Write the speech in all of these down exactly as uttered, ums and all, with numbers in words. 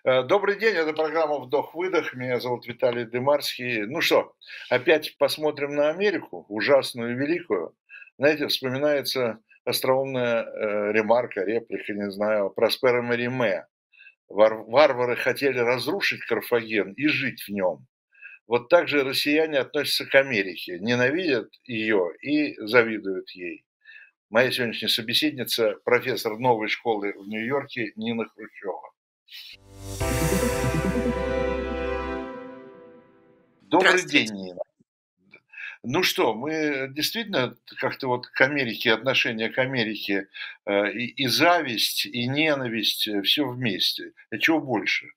Э, Добрый день, это программа «Вдох-выдох». Меня зовут Виталий Дымарский. Ну что, опять посмотрим на Америку, ужасную и великую. Знаете, вспоминается остроумная э, ремарка, реплика, не знаю, Проспера Мериме. Вар- варвары хотели разрушить Карфаген и жить в нем. Вот так же россияне относятся к Америке, ненавидят ее и завидуют ей. Моя сегодняшняя собеседница – профессор новой школы в Нью-Йорке Нина Хрущева. Добрый Здравствуйте. день, Нина. Ну что, мы действительно как-то вот к Америке, отношение к Америке, э, и, и зависть, и ненависть, все вместе. А чего больше?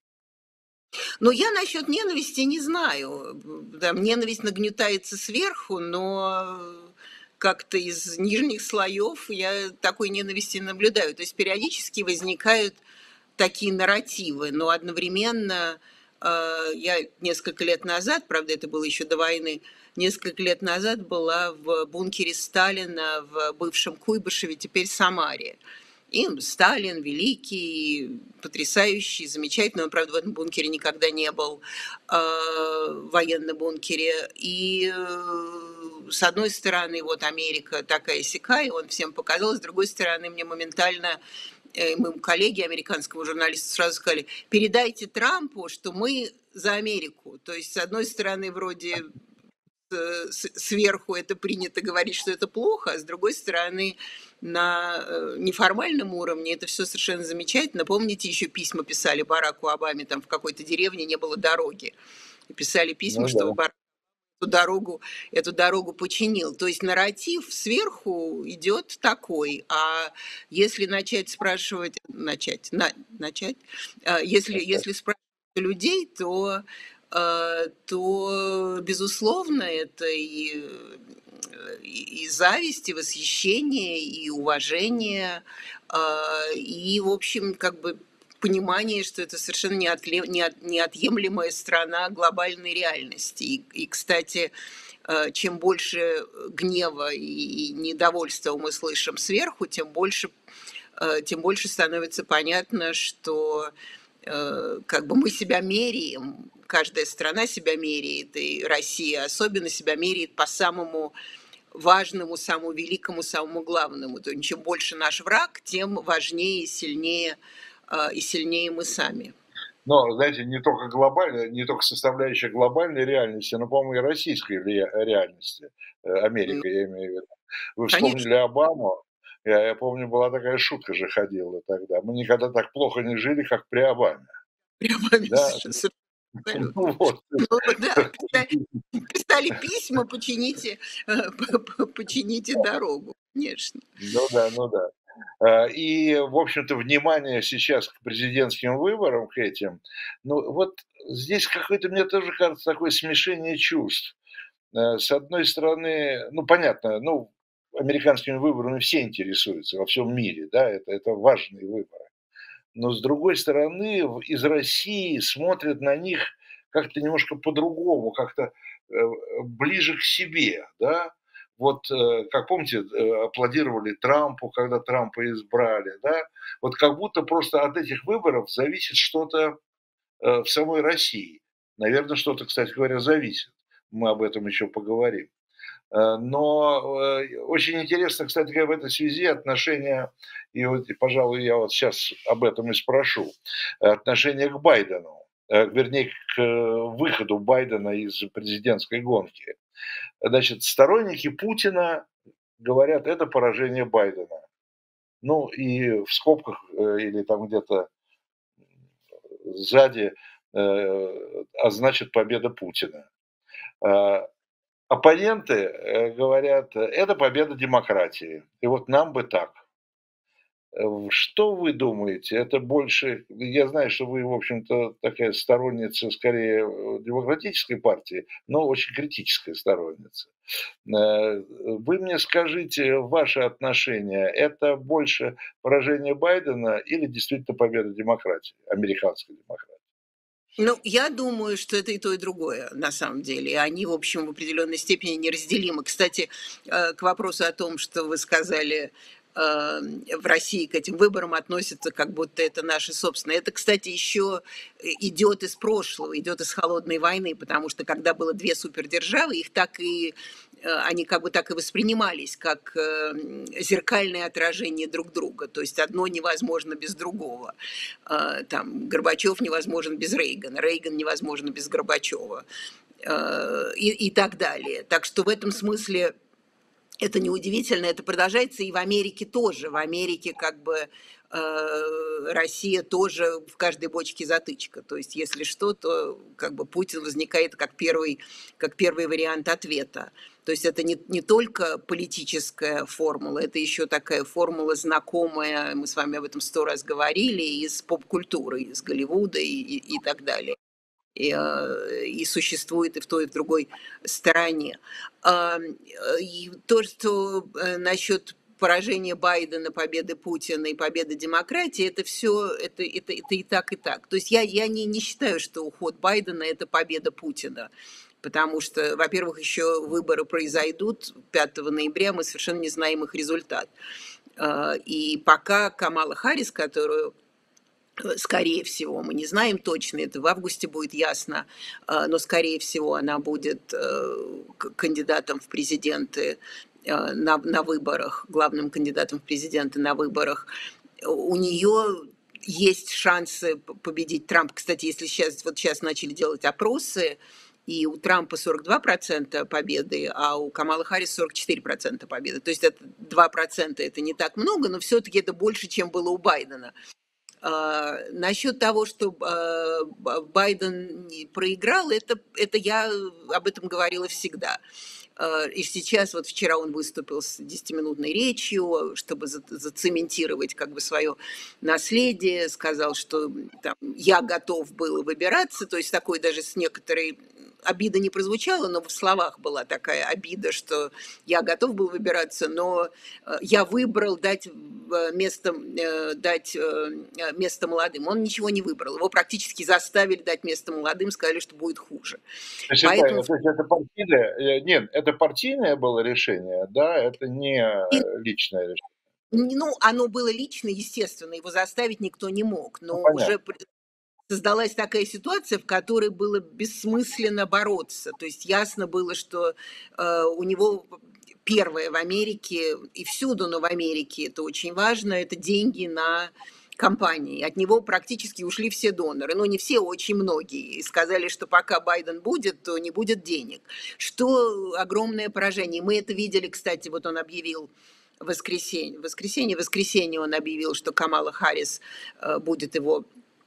Ну, я насчет ненависти не знаю. Б Там ненависть нагнетается сверху, но как-то из нижних слоев я такой ненависти не наблюдаю. То есть периодически возникают такие нарративы, но одновременно, э, я несколько лет назад, правда, это было еще до войны, несколько лет назад была в бункере Сталина в бывшем Куйбышеве, теперь Самаре. И Сталин великий, потрясающий, замечательный. Он, правда, в этом бункере никогда не был, э, в военном бункере. И, э, с одной стороны, вот Америка такая-сякая, он всем показал, с другой стороны, мне моментально, э, моему коллеге, американскому журналисту, сразу сказали: передайте Трампу, что мы за Америку. То есть, с одной стороны, вроде э, с- сверху это принято говорить, что это плохо, а с другой стороны, на э, неформальном уровне это все совершенно замечательно. Помните, еще письма писали Бараку Обаме, там в какой-то деревне не было дороги. И писали письма, Ну да. что Барак эту дорогу, эту дорогу починил. То есть нарратив сверху идет такой. А если начать спрашивать, начать, на, начать, а, если, если спрашивать у людей, то э, то, безусловно, это и, э, и, и зависть, и восхищение, и уважение, а, и, в общем, как бы понимание, что это совершенно неотле- неот- неотъемлемая сторона глобальной реальности. И, и, кстати, э, чем больше гнева и и недовольства мы слышим сверху, тем больше, э, тем больше становится понятно, что э, как бы мы себя меряем, каждая страна себя меряет, и Россия особенно себя меряет по самому важному, самому великому, самому главному. То есть чем больше наш враг, тем важнее и сильнее, э, и сильнее мы сами. Но, знаете, не только глобальная, не только составляющая глобальной реальности, но, по-моему, и российской влия- реальности. Э, Ну, Америка, я имею в виду. Вы конечно, вспомнили Обаму. Я, я помню, была такая шутка же ходила тогда. Мы никогда так плохо не жили, как при Обаме. прямо Да, совершенно абсолютно. ну вот. Ну да, писали писали письма: "Почините, э, п п почините дорогу". Конечно. Ну да, ну да. Э, И, в общем-то, внимание сейчас к президентским выборам, к этим, ну вот здесь какое-то, мне тоже кажется, такое смешение чувств. Э, С одной стороны, ну понятно, ну американскими выборами все интересуются во всем мире, да, это, это важные выборы. Но с другой стороны, в- из России смотрят на них как-то немножко по-другому, как-то э, ближе к себе, да. Вот, э, как помните, э, аплодировали Трампу, когда Трампа избрали, да. Вот как будто просто от этих выборов зависит что-то э, в самой России. Наверное, что-то, кстати говоря, зависит. Мы об этом еще поговорим. Э, но, э, очень интересно, кстати говоря, в этой связи отношение, и вот, и, пожалуй, я вот сейчас об этом и спрошу, э, отношение к Байдену, э, вернее, к э, выходу Байдена из президентской гонки. Значит, сторонники Путина говорят, это поражение Байдена. Ну и в скобках э, или там где-то сзади, э, а значит победа Путина. Э, Оппоненты, э, говорят, э, это победа демократии. И вот нам бы так. Э, Что вы думаете? Это больше... Я знаю, что вы, в общем-то, такая сторонница скорее э, демократической партии, но очень критическая сторонница. Э, Вы мне скажите, ваше отношение, это больше поражение Байдена или действительно победа демократии, американской демократии? Ну, я думаю, что это и то, и другое, на самом деле. И они, в общем, в определенной степени неразделимы. Кстати, э, к вопросу о том, что вы сказали, э, в России к этим выборам относятся, как будто это наши собственные. Это, кстати, еще идет из прошлого, идет из холодной войны, потому что когда было две супердержавы, их так и э, они как бы так и воспринимались, как э, зеркальное отражение друг друга. То есть одно невозможно без другого. Э, Там Горбачев невозможен без Рейгана, Рейган невозможно без Горбачева э, и, и так далее. Так что в этом смысле это неудивительно, это продолжается и в Америке тоже. В Америке как бы э, Россия тоже в каждой бочке затычка. То есть если что, то как бы Путин возникает как первый, как первый вариант ответа. То есть это не, не только политическая формула, это еще такая формула знакомая, мы с вами об этом сто раз говорили, из поп-культуры, из Голливуда и, и, и так далее. И, э, и существует и в той, и в другой стороне. А, И то, что э, насчет поражения Байдена, победы Путина и победы демократии, это все, это, это, это и так, и так. То есть я, я не, не считаю, что уход Байдена – это победа Путина. Потому что, во-первых, еще выборы произойдут пятого ноября, мы совершенно не знаем их результат. А, И пока Камала Харрис, которую скорее всего, мы не знаем точно, это в августе будет ясно, э, но скорее всего она будет э, к- кандидатом в президенты э, на, на выборах, главным кандидатом в президенты на выборах. У нее есть шансы п- победить Трамп. Кстати, если сейчас, вот сейчас начали делать опросы, и у Трампа сорок два процента победы, а у Камалы Харрис сорок четыре процента победы. То есть это два процента, это не так много, но все-таки это больше, чем было у Байдена. А, насчет того, что а, Ба- Байден не проиграл, это, это я об этом говорила всегда. А, И сейчас, вот вчера он выступил с десятиминутной речью, чтобы за- зацементировать как бы свое наследие, сказал, что там, я готов был выбираться, то есть такой даже с некоторой обида не прозвучала, но в словах была такая обида, что я готов был выбираться, но э, я выбрал дать э, место, э, дать э, э, место молодым. Он ничего не выбрал. Его практически заставили дать место молодым, сказали, что будет хуже. То есть это, Поэтому то есть это партийное, э, нет, это партийное было решение, да, это не э, личное решение. ну, оно было лично, естественно, его заставить никто не мог, Ну, но понятно. уже при- создалась такая ситуация, в которой было бессмысленно бороться. То есть ясно было, что э, у него первое в Америке и всюду, но в Америке это очень важно, это деньги на компании. От него практически ушли все доноры, но не все, очень многие. И сказали, что пока Байден будет, то не будет денег. Что огромное поражение. Мы это видели, кстати, вот он объявил в воскресенье, в воскресенье, в воскресенье он объявил, что Камала Харрис э, будет его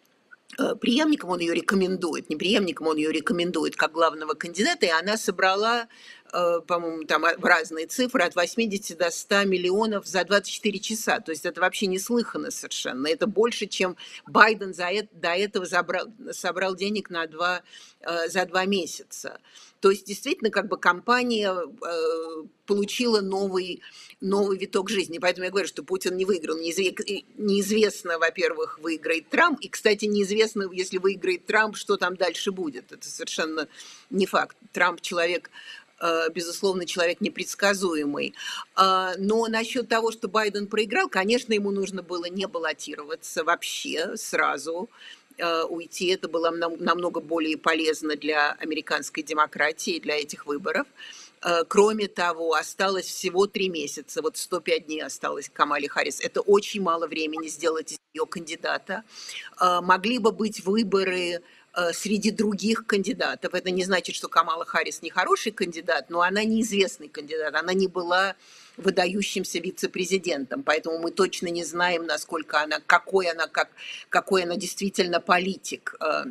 э, преемником, он ее рекомендует, не преемником, он ее рекомендует как главного кандидата, и она собрала, э, по-моему, там в разные цифры, от восьмидесяти до ста миллионов за двадцать четыре часа. То есть это вообще неслыханно совершенно. Это больше, чем Байден за это, до этого забрал, собрал денег на два, э, за два месяца. То есть действительно как бы компания э, получила новый, новый виток жизни. Поэтому я говорю, что Путин не выиграл. Неизве- Неизвестно, во-первых, выиграет Трамп. И, кстати, неизвестно, если выиграет Трамп, что там дальше будет. Это совершенно не факт. Трамп человек, э, безусловно, человек непредсказуемый. А, Но насчет того, что Байден проиграл, конечно, ему нужно было не баллотироваться вообще сразу, э, уйти. Это было нам- намного более полезно для американской демократии, для этих выборов. Э, Кроме того, осталось всего три месяца, вот сто пять дней осталось Камале Харрис. Это очень мало времени сделать из нее кандидата. Э, Могли бы быть выборы э, среди других кандидатов. Это не значит, что Камала Харрис не хороший кандидат, но она неизвестный кандидат. Она не была выдающимся вице-президентом, поэтому мы точно не знаем, насколько она, какой она, как, какой она действительно политик. Э,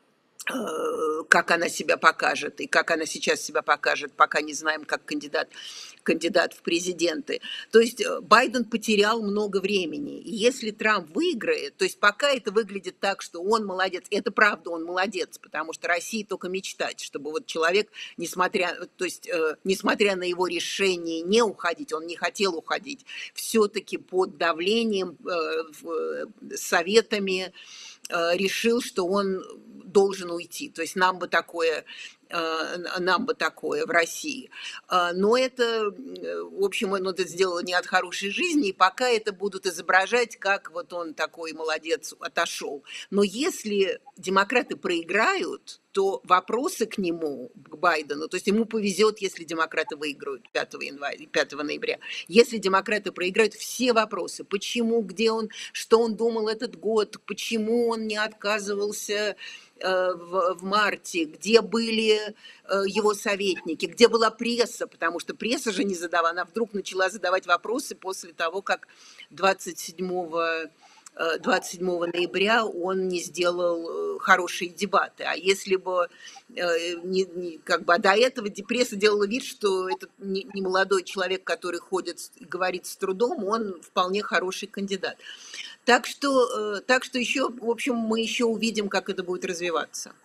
э, как она себя покажет и как она сейчас себя покажет, пока не знаем, как кандидат, кандидат в президенты. То есть э, Байден потерял много времени. И если Трамп выиграет, то есть пока это выглядит так, что он молодец, это правда, он молодец, потому что России только мечтать, чтобы вот человек, несмотря, то есть, э, несмотря на его решение не уходить, он не хотел уходить, все-таки под давлением, э, в- э, советами, э, решил, что он должен уйти. То есть нам бы такое э, нам бы такое в России. А, но это, э, в общем, он это сделал не от хорошей жизни, и пока это будут изображать, как вот он такой молодец, отошел. Но если демократы проиграют, то вопросы к нему, к Байдену, то есть ему повезет, если демократы выиграют пятого января, пятого ноября. Если демократы проиграют, все вопросы, почему, где он, что он думал этот год, почему он не отказывался э, в, в марте, где были э, его советники, где была пресса, потому что пресса же не задавала, она вдруг начала задавать вопросы после того, как двадцать седьмого э, двадцать седьмого ноября он не сделал э, хорошие дебаты. А если бы э, не, не- как бы а до этого де- пресса делала вид, что этот не, не молодой человек, который ходит с- и говорит с трудом, он вполне хороший кандидат. Так что, э, так что еще, в общем, мы еще увидим, как это будет развиваться.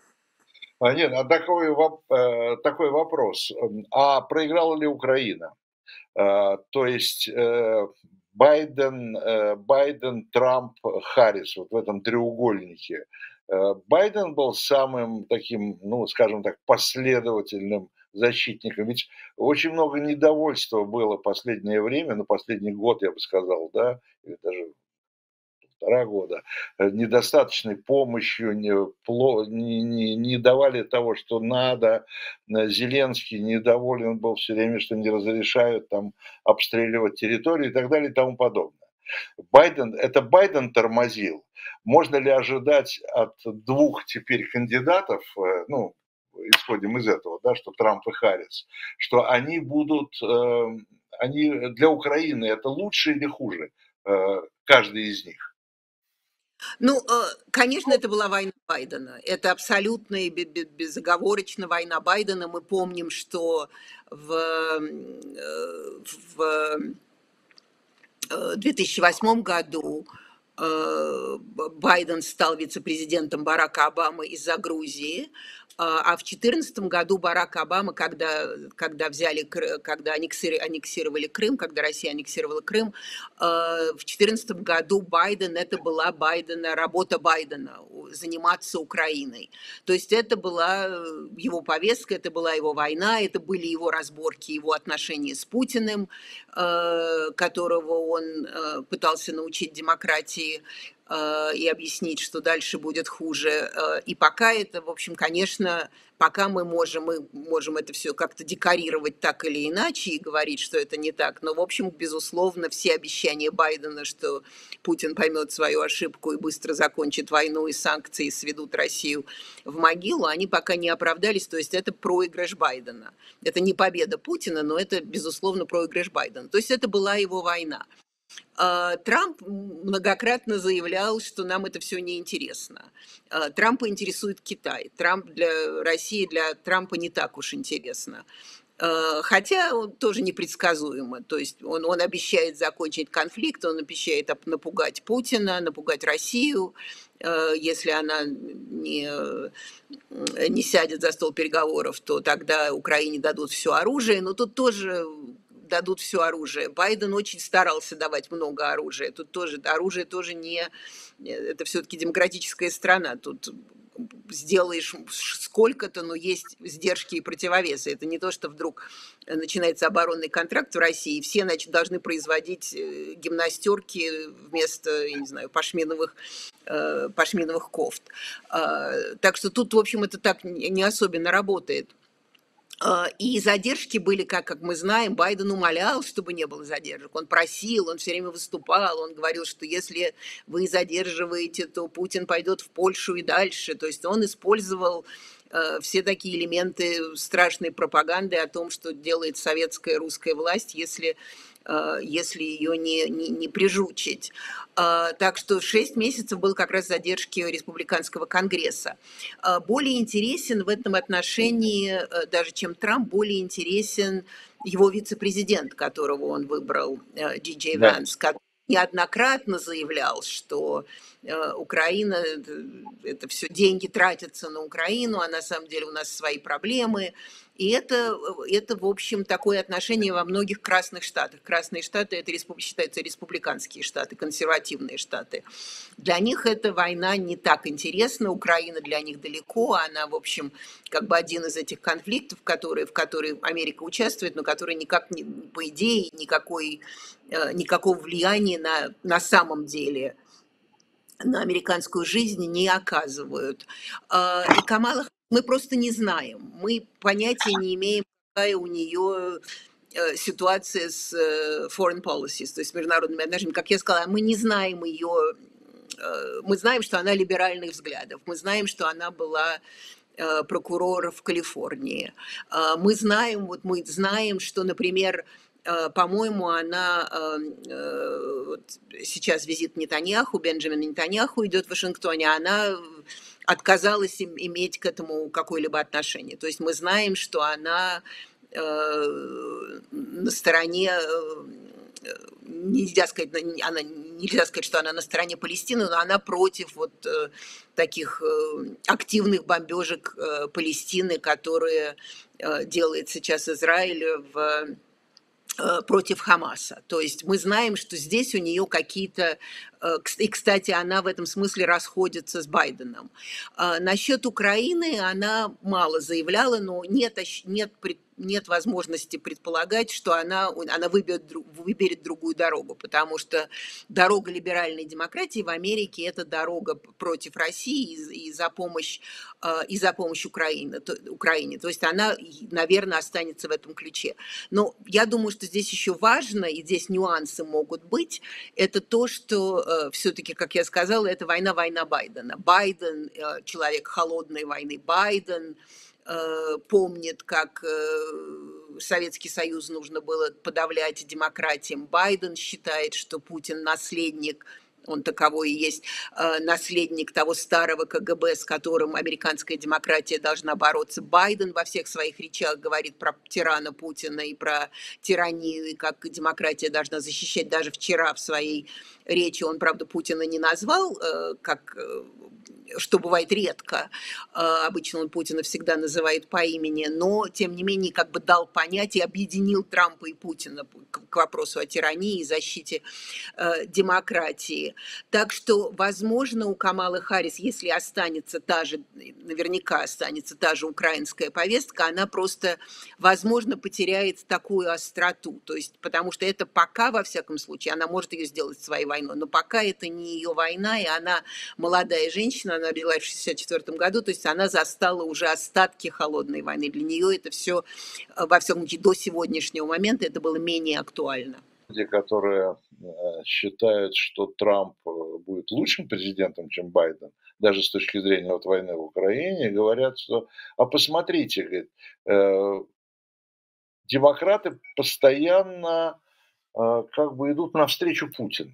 А, нет, а такой, воп- э, такой вопрос. М, А проиграла ли Украина? А, То есть э, Байден, э, Байден, Трамп, Харрис, вот в этом треугольнике. Э, Байден был самым таким, ну, скажем так, последовательным защитником. Ведь очень много недовольства было в последнее время, ну, последний год, я бы сказал, да, или даже полтора года, э, недостаточной помощью, не, пло- не, не- не давали того, что надо. Э, Зеленский недоволен был все время, что не разрешают там обстреливать территорию и так далее и тому подобное. Байден, это Байден тормозил. Можно ли ожидать от двух теперь кандидатов, э, ну, исходим из этого, да, что Трамп и Харрис, что они будут, э, они для Украины это лучше или хуже, э, каждый из них? Ну, э, конечно, это была война Байдена. Это абсолютно и бе- бе- безоговорочно война Байдена. Мы помним, что в, м, э, в э, две тысячи восьмом году э, Байден стал вице-президентом Барака Обамы из-за Грузии, а а в две тысячи четырнадцатом году Барак Обама, когда, когда взяли, Кры- когда аннексировали, аннексировали Крым, когда Россия аннексировала Крым, э, в две тысячи четырнадцатом году Байден, это была Байдена, работа Байдена, у- заниматься Украиной. То есть это была э, его повестка, это была его война, это были его разборки, его отношения с Путиным, э, которого он э, пытался научить демократии э, и объяснить, что дальше будет хуже. Э, И пока это, в общем, конечно, пока мы можем, мы можем это все как-то декорировать так или иначе и говорить, что это не так, но, в общем, безусловно, все обещания Байдена, что Путин поймет свою ошибку и быстро закончит войну и санкции сведут Россию в могилу, они пока не оправдались, то есть это проигрыш Байдена. Это не победа Путина, но это, безусловно, проигрыш Байдена. То есть это была его война. А, Трамп многократно заявлял, что нам это все неинтересно. А, Трампа интересует Китай. Трамп для России, для Трампа не так уж интересно. А, Хотя он тоже непредсказуемо. То есть он, он обещает закончить конфликт, он обещает оп- напугать Путина, напугать Россию, э, если она не, э, не сядет за стол переговоров, то тогда Украине дадут все оружие. Но тут тоже дадут все оружие. Байден очень старался давать много оружия. Тут тоже оружие тоже не... Это все-таки демократическая страна. Тут сделаешь сколько-то, но есть сдержки и противовесы. Это не то, что вдруг начинается оборонный контракт в России, и все значит, должны производить э, гимнастерки вместо, я не знаю, пашминовых, э, пашминовых кофт. А, Так что тут, в общем, это так не особенно работает. А, И задержки были, как, как мы знаем, Байден умолял, чтобы не было задержек. Он просил, он все время выступал, он говорил, что если вы задерживаете, то Путин пойдет в Польшу и дальше. То есть он использовал э, все такие элементы страшной пропаганды о том, что делает советская русская власть, если, э, если ее не, не, не прижучить. А, Так что шесть месяцев был как раз задержки республиканского конгресса. А, Более интересен в этом отношении, э, даже чем Трамп, более интересен его вице-президент, которого он выбрал, э, Ди Джей Да. Ванс, который неоднократно заявлял, что э, Украина, это, это все деньги тратятся на Украину, а на самом деле у нас свои проблемы, И это, э, это, в общем, такое отношение во многих красных штатах. Красные штаты это респуб- считаются республиканские штаты, консервативные штаты. Для них эта война не так интересна, Украина для них далеко, она, в общем, как бы один из этих конфликтов, которые, в которые Америка участвует, но которые никак, не, по идее, никакой, э, никакого влияния на, на самом деле на американскую жизнь не оказывают. А, И Камала Х- мы просто не знаем, мы понятия не имеем, какая у нее э, ситуация с э, foreign policies, то есть международными отношениями. Как я сказала, мы не знаем ее, э, мы знаем, что она либеральных взглядов, мы знаем, что она была э, прокурора в Калифорнии. Э, Мы знаем, вот мы знаем, что, например, э, по-моему, она э, э, вот сейчас визит Нетаньяху, Бенджамин Нетаньяху идет в Вашингтоне, она отказалась им- иметь к этому какое-либо отношение. То есть мы знаем, что она э, на стороне, э, нельзя сказать, на- она, нельзя сказать, что она на стороне Палестины, но она против вот э, таких э, активных бомбежек э, Палестины, которые э, делает сейчас Израиль в э, против Хамаса. То есть мы знаем, что здесь у нее какие-то... э, кс- И, кстати, она в этом смысле расходится с Байденом. А насчет Украины она мало заявляла, но нет, ощ- нет, пред- нет возможности предполагать, что она, она выберет, дру- выберет другую дорогу, потому что дорога либеральной демократии в Америке – это дорога п- против России и, и за помощь, э, и за помощь Украине, то, Украине. То есть она, наверное, останется в этом ключе. Но я думаю, что здесь еще важно, и здесь нюансы могут быть, это то, что э, все-таки, как я сказала, это война, война Байдена. Байден, э, человек холодной войны, Байден э, помнит, как э, Советский Союз нужно было подавлять демократиям. Байден считает, что Путин наследник, он таковой и есть, э, наследник того старого ка гэ бэ, с которым американская демократия должна бороться. Байден во всех своих речах говорит про тирана Путина и про тиранию, и как демократия должна защищать. Даже вчера в своей речи он, правда, Путина не назвал, э, как, э, что бывает редко. Э, Обычно он Путина всегда называет по имени, но, тем не менее, как бы дал понять и объединил Трампа и Путина к к вопросу о тирании и защите э, демократии. Так что, возможно, у Камалы Харрис, если останется та же, наверняка останется та же украинская повестка, она просто, возможно, потеряет такую остроту. То есть, потому что это пока, во всяком случае, она может ее сделать своей войной, но пока это не ее война, и она молодая женщина, она родилась в шестьдесят четвёртом году, то есть она застала уже остатки холодной войны. Для нее это все, во всяком случае, до сегодняшнего момента это было менее актуально. Люди, которые э, считают, что Трамп э, будет лучшим президентом, чем Байден, даже с точки зрения вот войны в Украине, говорят, что, а посмотрите, говорит, э, демократы постоянно э, как бы идут навстречу Путину.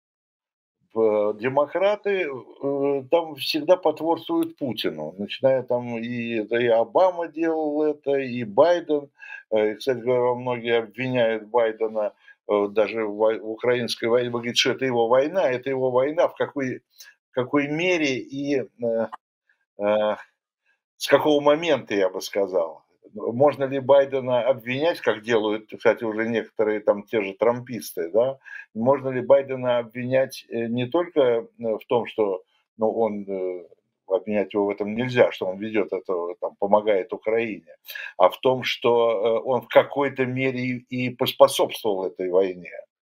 В- Демократы э, там всегда потворствуют Путину, начиная там и, да и Обама делал это, и Байден. Э, И, кстати говоря, многие обвиняют Байдена э, даже в вой- в украинской войне, вы говорите, что это его война, это его война, в какой, в какой мере и э, э, с какого момента, я бы сказал. Можно ли Байдена обвинять, как делают, кстати, уже некоторые там те же трамписты, да? Можно ли Байдена обвинять э, не только э, в том, что ну, он, э, обвинять его в этом нельзя, что он ведет это, там, помогает Украине, а в том, что э, он в какой-то мере и и поспособствовал этой войне,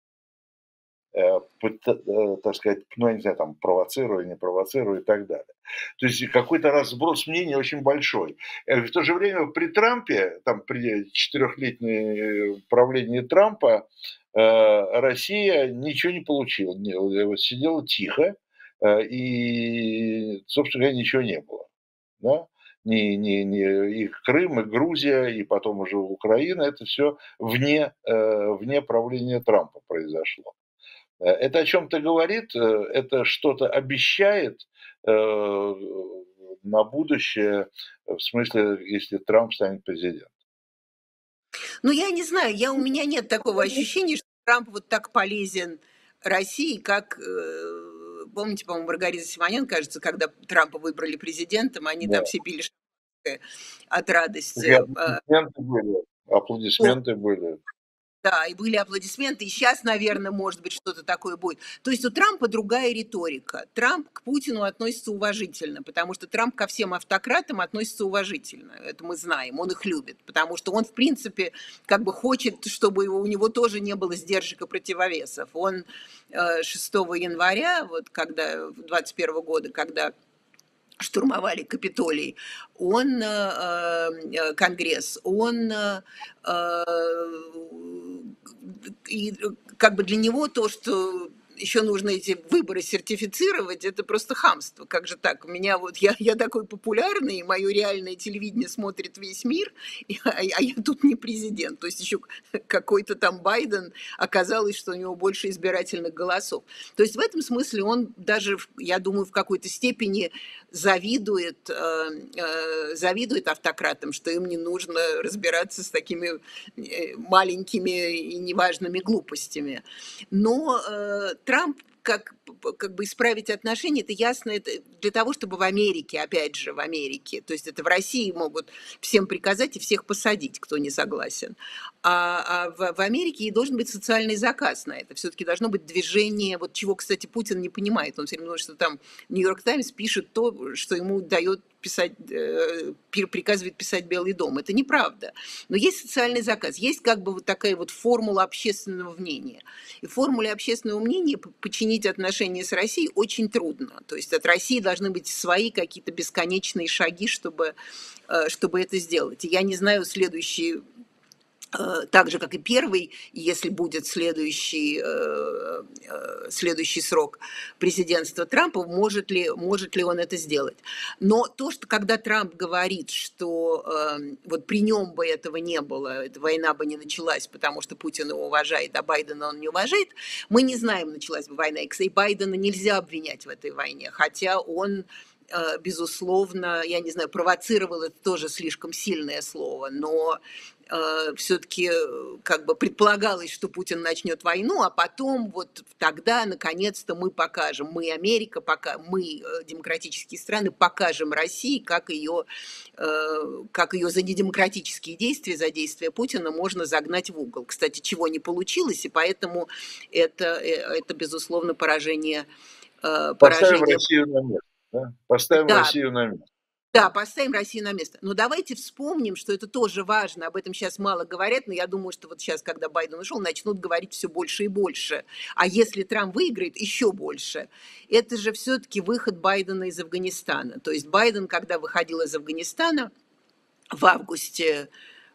э, пыт- э, так сказать, ну, я не знаю, там, провоцируя, не провоцируя и так далее. То есть какой-то разброс мнений очень большой. Э, В то же время при Трампе, там, при четырехлетнем правлении Трампа, э, Россия ничего не получила. Не, э, вот сидела тихо, э, и, собственно говоря, ничего не было. Да? Ни, ни, ни, и Крым, и Грузия, и потом уже Украина, это все вне, э, вне правления Трампа произошло. Э, это о чем-то говорит, э, это что-то обещает э, на будущее, э, в смысле, если Трамп станет президентом. Ну, я не знаю, я, у меня нет такого ощущения, что Трамп вот так полезен России, как, э, помните, по-моему, Маргарита Симонян, кажется, когда Трампа выбрали президентом, они Да, там все пили от И радости. А, аплодисменты были, о, аплодисменты были. да, и были аплодисменты, и сейчас, наверное, может быть, что-то такое будет. То есть у Трампа другая риторика. Трамп к Путину относится уважительно, потому что Трамп ко всем автократам относится уважительно. Это мы знаем, он их любит, потому что он, в принципе, как бы хочет, чтобы его, у него тоже не было сдержек и противовесов. Он э, шестого января, вот когда, двадцать первого года, когда штурмовали Капитолий, он, э, э, Конгресс, он, э, э, и как бы для него то, что еще нужно эти выборы сертифицировать, это просто хамство. Как же так? У меня вот, я, я такой популярный, мое реальное телевидение смотрит весь мир, и- а, а я тут не президент. То есть еще какой-то там Байден, оказалось, что у него больше избирательных голосов. То есть в этом смысле он даже, в- я думаю, в какой-то степени завидует, э, э, завидует автократам, что им не нужно разбираться с такими э, маленькими и неважными глупостями. Но э, Трамп как, как бы исправить отношения, это ясно, это для того, чтобы в Америке, опять же, в Америке, то есть это в России могут всем приказать и всех посадить, кто не согласен. А, а в, в Америке и должен быть социальный заказ на это. Все-таки должно быть движение, вот чего, кстати, Путин не понимает. Он все время думает, что там Нью-Йорк Таймс пишет то, что ему дает писать, э, приказывает писать Белый дом. Это неправда. Но есть социальный заказ, есть как бы вот такая вот формула общественного мнения. И в формуле общественного мнения починить отношения с Россией очень трудно. То есть от России должны быть свои какие-то бесконечные шаги, чтобы, э, чтобы это сделать. И я не знаю, следующий э, так же, как и первый, если будет следующий, э, э, следующий срок президентства Трампа, может ли, может ли он это сделать. Но то, что когда Трамп говорит, что э, вот при нем бы этого не было, эта война бы не началась, потому что Путин его уважает, а Байдена он не уважает, мы не знаем, началась бы война. И Байдена нельзя обвинять в этой войне, хотя он э, безусловно, я не знаю, провоцировал, это тоже слишком сильное слово, но э, все-таки как бы предполагалось, что Путин начнет войну, а потом вот тогда наконец-то мы покажем, мы Америка, пока мы э, демократические страны покажем России, как ее, э, как ее за недемократические действия, за действия Путина можно загнать в угол. Кстати, чего не получилось, и поэтому это, э, это безусловно поражение, э, Поставим поражение. Россию на место. Да? Поставим Да, Россию на место. да, поставим Россию на место. Но давайте вспомним, что это тоже важно. Об этом сейчас мало говорят, но я думаю, что вот сейчас, когда Байден ушел, начнут говорить все больше и больше. А если Трамп выиграет, еще больше. Это же все-таки выход Байдена из Афганистана. То есть Байден, когда выходил из Афганистана в августе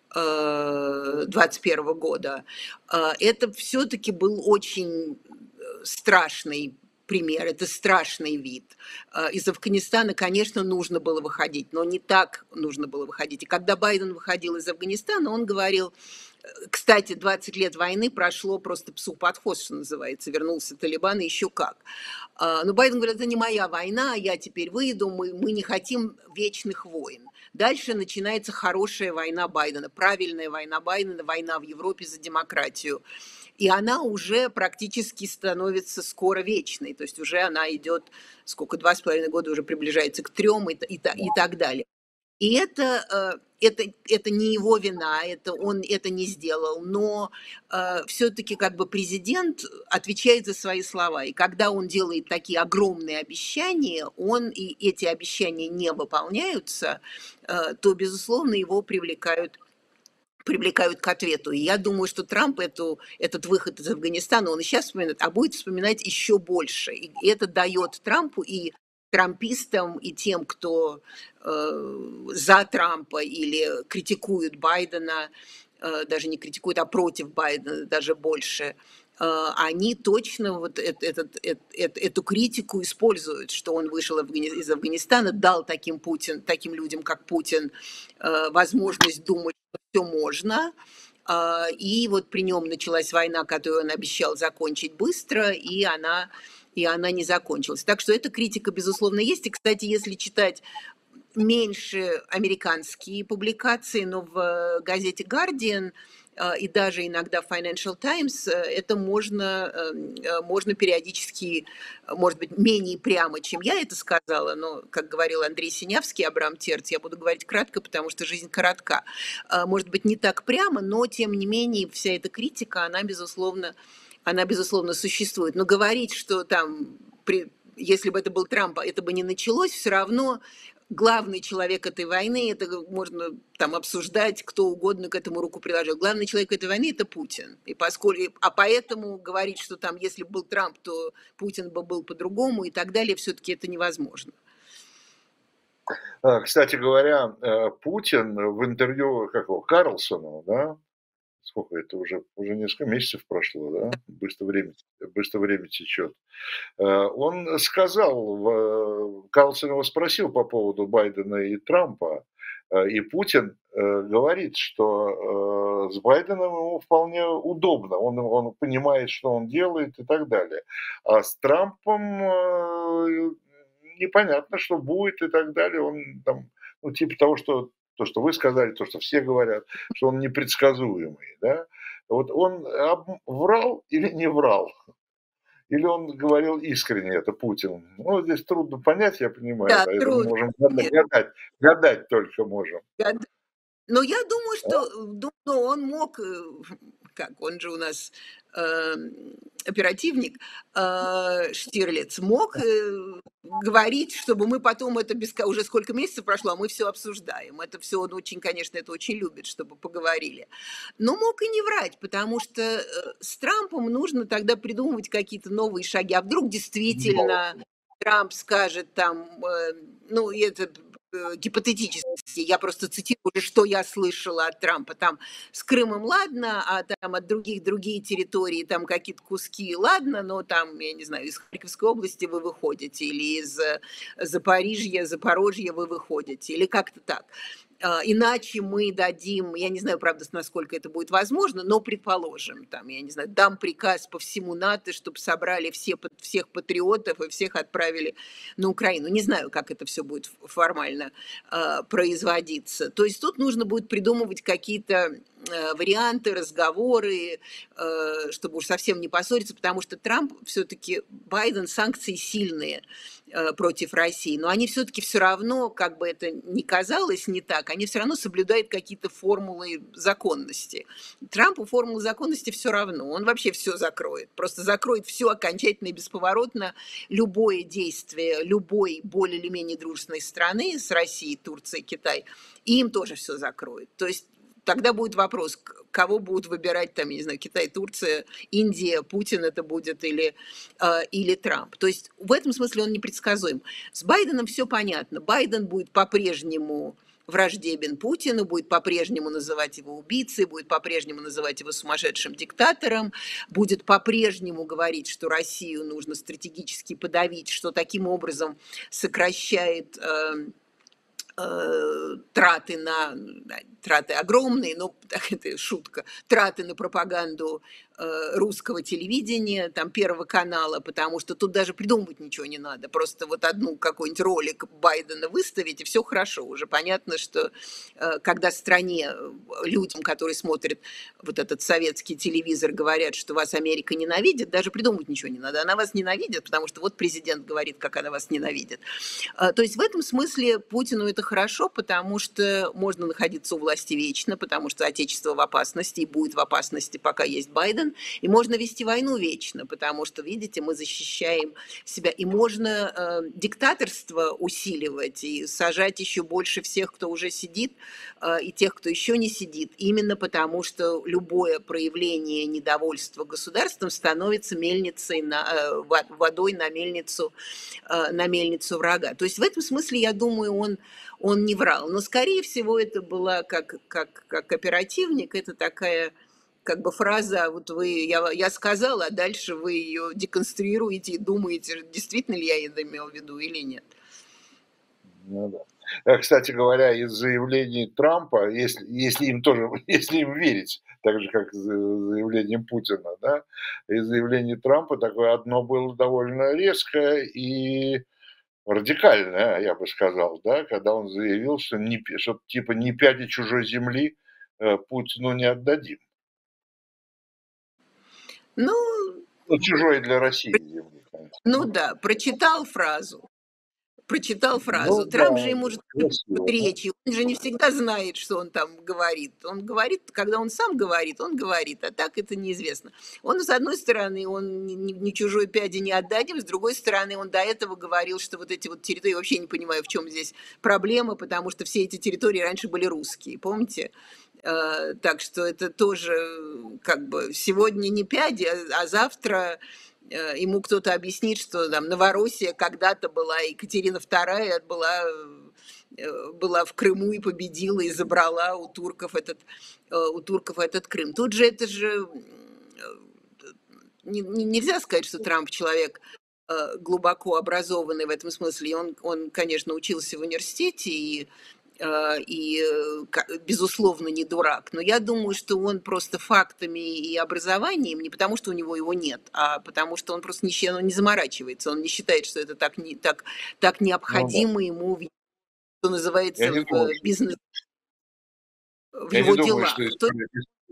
э, двадцать первого года, э, это все-таки был очень э, страшный пример, это страшный вид. Э, Из Афганистана, конечно, нужно было выходить, но не так нужно было выходить. И когда Байден выходил из Афганистана, он говорил, э, кстати, двадцать лет войны прошло просто псу под хвост, что называется, вернулся Талибан и еще как. А, Но Байден говорит, это не моя война, я теперь выйду, мы, мы не хотим вечных войн. Дальше начинается хорошая война Байдена, правильная война Байдена, война в Европе за демократию. И она уже практически становится скоро вечной, то есть уже она идет, сколько, два с половиной года уже приближается к трем и, и, и так далее. И это, э, это, это не его вина, это он это не сделал, но э, все-таки как бы президент отвечает за свои слова. И когда он делает такие огромные обещания, он и эти обещания не выполняются, э, то, безусловно, его привлекают привлекают к ответу. И я думаю, что Трамп эту, этот выход из Афганистана, он и сейчас вспоминает, а будет вспоминать еще больше. И это дает Трампу и трампистам, и тем, кто э, за Трампа или критикуют Байдена, э, даже не критикуют, а против Байдена, даже больше, э, они точно вот этот, этот, этот, эту критику используют, что он вышел из Афганистана, дал таким, Путин, таким людям, как Путин, э, возможность думать, все можно. А, И вот при нем началась война, которую он обещал закончить быстро, и она, и она не закончилась. Так что эта критика, безусловно, есть. И, кстати, если читать меньше американские публикации, но в газете «Гардиан» а, и даже иногда Financial Times, э, это можно, эм, э, можно периодически, э, может быть, менее прямо, чем я это сказала, но, как говорил Андрей Синявский, Абрам Терц, я буду говорить кратко, потому что жизнь коротка. А, может быть, не так прямо, но, тем не менее, вся эта критика, она, безусловно, она, безусловно, существует. Но говорить, что там, при, если бы это был Трамп, это бы не началось, все равно главный человек этой войны, это можно там обсуждать, кто угодно к этому руку приложил. Главный человек этой войны – это Путин. И поскольку, а поэтому говорить, что там, если бы был Трамп, то Путин бы был по-другому и так далее, все-таки это невозможно. А, Кстати говоря, э, Путин в интервью, как его, Карлсону, да, сколько это уже, уже несколько месяцев прошло, да, быстро время, быстро время течет. Э, Он сказал, в- Карлсон его спросил по поводу Байдена и Трампа, э, и Путин э, говорит, что э, с Байденом ему вполне удобно, он, он понимает, что он делает и так далее. А с Трампом э, непонятно, что будет и так далее. Он там, ну, типа того, что то, что вы сказали, то, что все говорят, что он непредсказуемый, да. Вот он об- врал или не врал? Или он говорил искренне, это Путин? Ну, здесь трудно понять, я понимаю, Да, поэтому трудно. можем гадать, гадать, гадать только можем. Но я думаю, А? что, э, думаю, он мог, э, как он же у нас, эм, оперативник, э, Штирлиц, мог, э, говорить, чтобы мы потом это беска уже сколько месяцев прошло, а мы все обсуждаем. Это все он очень, конечно, это очень любит, чтобы поговорили. Но мог и не врать, потому что, э, с Трампом нужно тогда придумывать какие-то новые шаги. А вдруг Ну, действительно Трамп скажет там, э, ну, и это, э, гипотетически, я просто цитирую, что я слышала от Трампа, там с Крымом ладно, а там от других другие территории, там какие-то куски ладно, но там, я не знаю, из Харьковской области вы выходите, или из э, Запорижья, Запорожья вы выходите, или как-то так. А, Иначе мы дадим, я не знаю, правда, насколько это будет возможно, но предположим, там, я не знаю, дам приказ по всему НАТО, чтобы собрали все, пат- всех патриотов и всех отправили на Украину. Не знаю, как это все будет формально а, производиться. То есть тут нужно будет придумывать какие-то э, варианты, разговоры, э, чтобы уж совсем не поссориться, потому что Трамп все-таки, Байден, санкции сильные э, против России, но они все-таки все равно, как бы это ни казалось не так, они все равно соблюдают какие-то формулы законности. Трампу формулы законности все равно, он вообще все закроет, просто закроет все окончательно и бесповоротно, любое действие любой более или менее дружественной страны с Россией, Турцией, Китай, и им тоже все закроет. То есть тогда будет вопрос, кого будут выбирать, там, я не знаю, Китай, Турция, Индия, Путин это будет или, э, или Трамп. То есть в этом смысле он непредсказуем. С Байденом все понятно. Байден будет по-прежнему враждебен Путину, будет по-прежнему называть его убийцей, будет по-прежнему называть его сумасшедшим диктатором, будет по-прежнему говорить, что Россию нужно стратегически подавить, что таким образом сокращает э, э, траты на, да, траты огромные, но так, это шутка, траты на пропаганду э, русского телевидения, там, Первого канала, потому что тут даже придумывать ничего не надо, просто вот одну какой-нибудь ролик Байдена выставить, и все хорошо. Уже понятно, что э, когда стране, э, людям, которые смотрят вот этот советский телевизор, говорят, что вас Америка ненавидит, даже придумывать ничего не надо. Она вас ненавидит, потому что вот президент говорит, как она вас ненавидит. А, То есть в этом смысле Путину это хорошо, потому что можно находиться у власти вечно, потому что Отечество в опасности и будет в опасности, пока есть Байден, и можно вести войну вечно, потому что, видите, мы защищаем себя, и можно э, диктаторство усиливать и сажать еще больше всех, кто уже сидит, э, и тех, кто еще не сидит, именно потому что любое проявление недовольства государством становится мельницей на, э, водой на мельницу, э, на мельницу врага. То есть в этом смысле, я думаю, он, он не врал. Но, скорее всего, это была как, как, как оперативник, это такая как бы фраза, вот вы, я, я сказала, а дальше вы ее деконструируете и думаете, действительно ли я это имел в виду или нет. ну да. Э, Кстати говоря, из заявлений Трампа, если, если им тоже, если им верить, так же, как за- заявлением Путина, да, из заявлений Трампа такое одно было довольно резкое и радикальное, я бы сказал, да, когда он заявил, что, не, пи- что типа ни пяди чужой земли э, Путину не отдадим. Ну, Ну, чужой для России земли, конечно. ну Ну, да, прочитал фразу. Прочитал ну фразу. Трамп же да, ему же красиво, да? речи, он же не всегда знает, что он там говорит. Он говорит, когда он сам говорит, он говорит, а так это неизвестно. Он, с одной стороны, он ни, ни- ни чужой пяди не отдадим, с другой стороны, он до этого говорил, что вот эти вот территории, вообще не понимаю, в чем здесь проблема, потому что все эти территории раньше были русские, помните? Э, Так что это тоже э, как бы сегодня не пяди, а а завтра э, ему кто-то объяснит, что там Новороссия когда-то была, Екатерина вторая была, э, была в Крыму и победила, и забрала у турков этот, э, у турков этот Крым. Тут же это же э, не- не- нельзя сказать, что Трамп человек э, глубоко образованный в этом смысле. И Он, он, конечно, учился в университете и э, и, э, ка- безусловно, не дурак, но я думаю, что он просто фактами и образованием, не потому что у него его нет, а потому что он просто не, щи- он не заморачивается, он не считает, что это так, не, так, так Ну да. необходимо ему, в, что Я называется, не в думаю, э, что, бизнес, в я не его думаю, что делах. То история,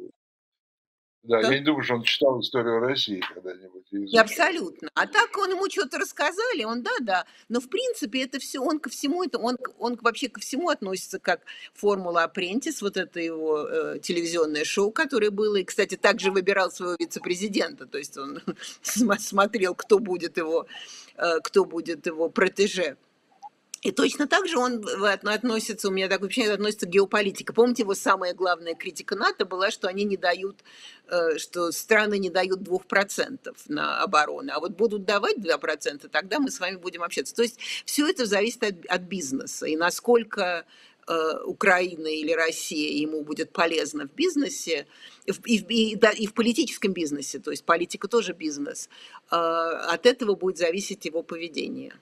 да, я есть не думаю, что он читал историю России когда-нибудь и И изучал. абсолютно. А так он ему что то рассказали, он да-да. Но в принципе это все он ко всему это он к он к вообще ко всему относится как "Формула Апрентис", вот это его, э, телевизионное шоу, которое было. И, кстати, также выбирал своего вице-президента. То есть он сма смотрел, кто будет его, э, кто будет его протеже. И точно так же он в от относится, у меня такое впечатление, относится к геополитике. Помните, его самая главная критика НАТО была, что они не дают, э, что страны не дают двух процентов на оборону, а вот будут давать два процента, тогда мы с вами будем общаться. То есть все это зависит от, от бизнеса, и насколько э, Украина или Россия ему будет полезна в бизнесе, и в, и в- и, да, и в политическом бизнесе, то есть политика тоже бизнес, э, от этого будет зависеть его поведение.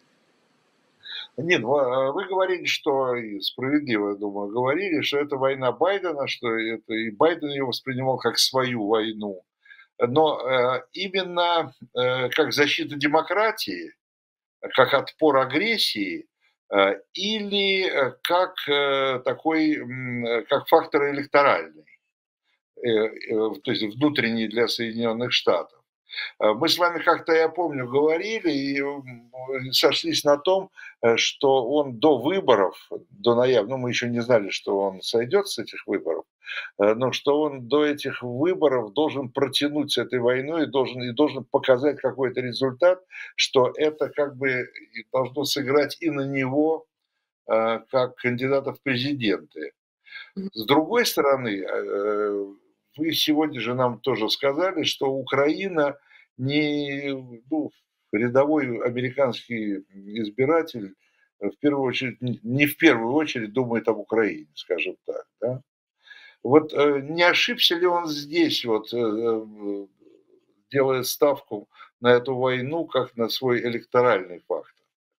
Нет, ну, а вы говорили, что, и справедливо, я думаю, говорили, что это война Байдена, что это и Байден ее воспринимал как свою войну. Но э, именно э, как защита демократии, как отпор агрессии, э, или э, как э, такой, м, э, как фактор электоральный, э, э, то есть внутренний для Соединенных Штатов. Э, Мы с вами как-то, я помню, говорили и м, сошлись на том, э, что он до выборов, до ноября, ну, мы еще не знали, что он сойдет с этих выборов, э, но что он до этих выборов должен протянуть с этой войной и должен, и должен показать какой-то результат, что это как бы и должно сыграть и на него, э, как кандидата в президенты. С другой стороны, э, вы сегодня же нам тоже сказали, что Украина не, ну, рядовой американский избиратель э, в первую очередь, не не в первую очередь думает об Украине, скажем так, да. Вот э, не ошибся ли он здесь, вот, э, э, делая ставку на эту войну как на свой электоральный фактор?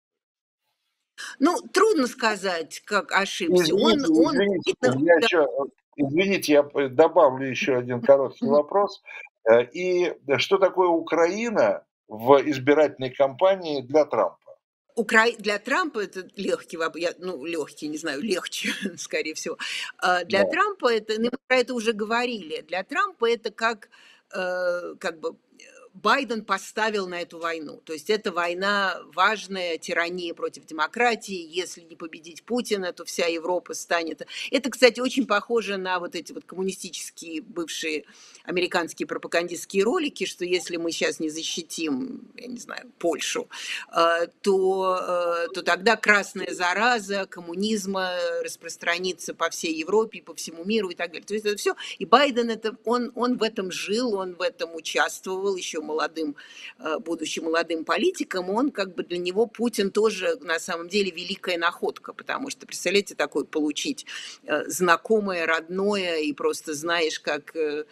Ну, трудно сказать, как ошибся. Он, Извините, он извините, действительно, я да, еще, извините, я п добавлю еще один короткий мгм. вопрос. Э, и что такое Украина в избирательной кампании для Трампа? Укра- для Трампа это легкий вопрос, я, ну, легкий, не знаю, легче, скорее всего. А для Да. Трампа это, ну, мы про это уже говорили, для Трампа это как, э, как бы э, Байден поставил на эту войну. То есть это война важная, тирания против демократии. Если не победить Путина, то вся Европа станет... Это, кстати, очень похоже на вот эти вот коммунистические бывшие американские пропагандистские ролики, что если мы сейчас не защитим, я не знаю, Польшу, э, то, э, то тогда красная зараза коммунизма распространится по всей Европе, по всему миру и так далее. То есть это все. И Байден, это, он, он в этом жил, он в этом участвовал еще молодым, э, будучи молодым политиком. Он как бы для него Путин тоже на самом деле великая находка, потому что, представляете, такое получить э, знакомое, родное, и просто знаешь, как э,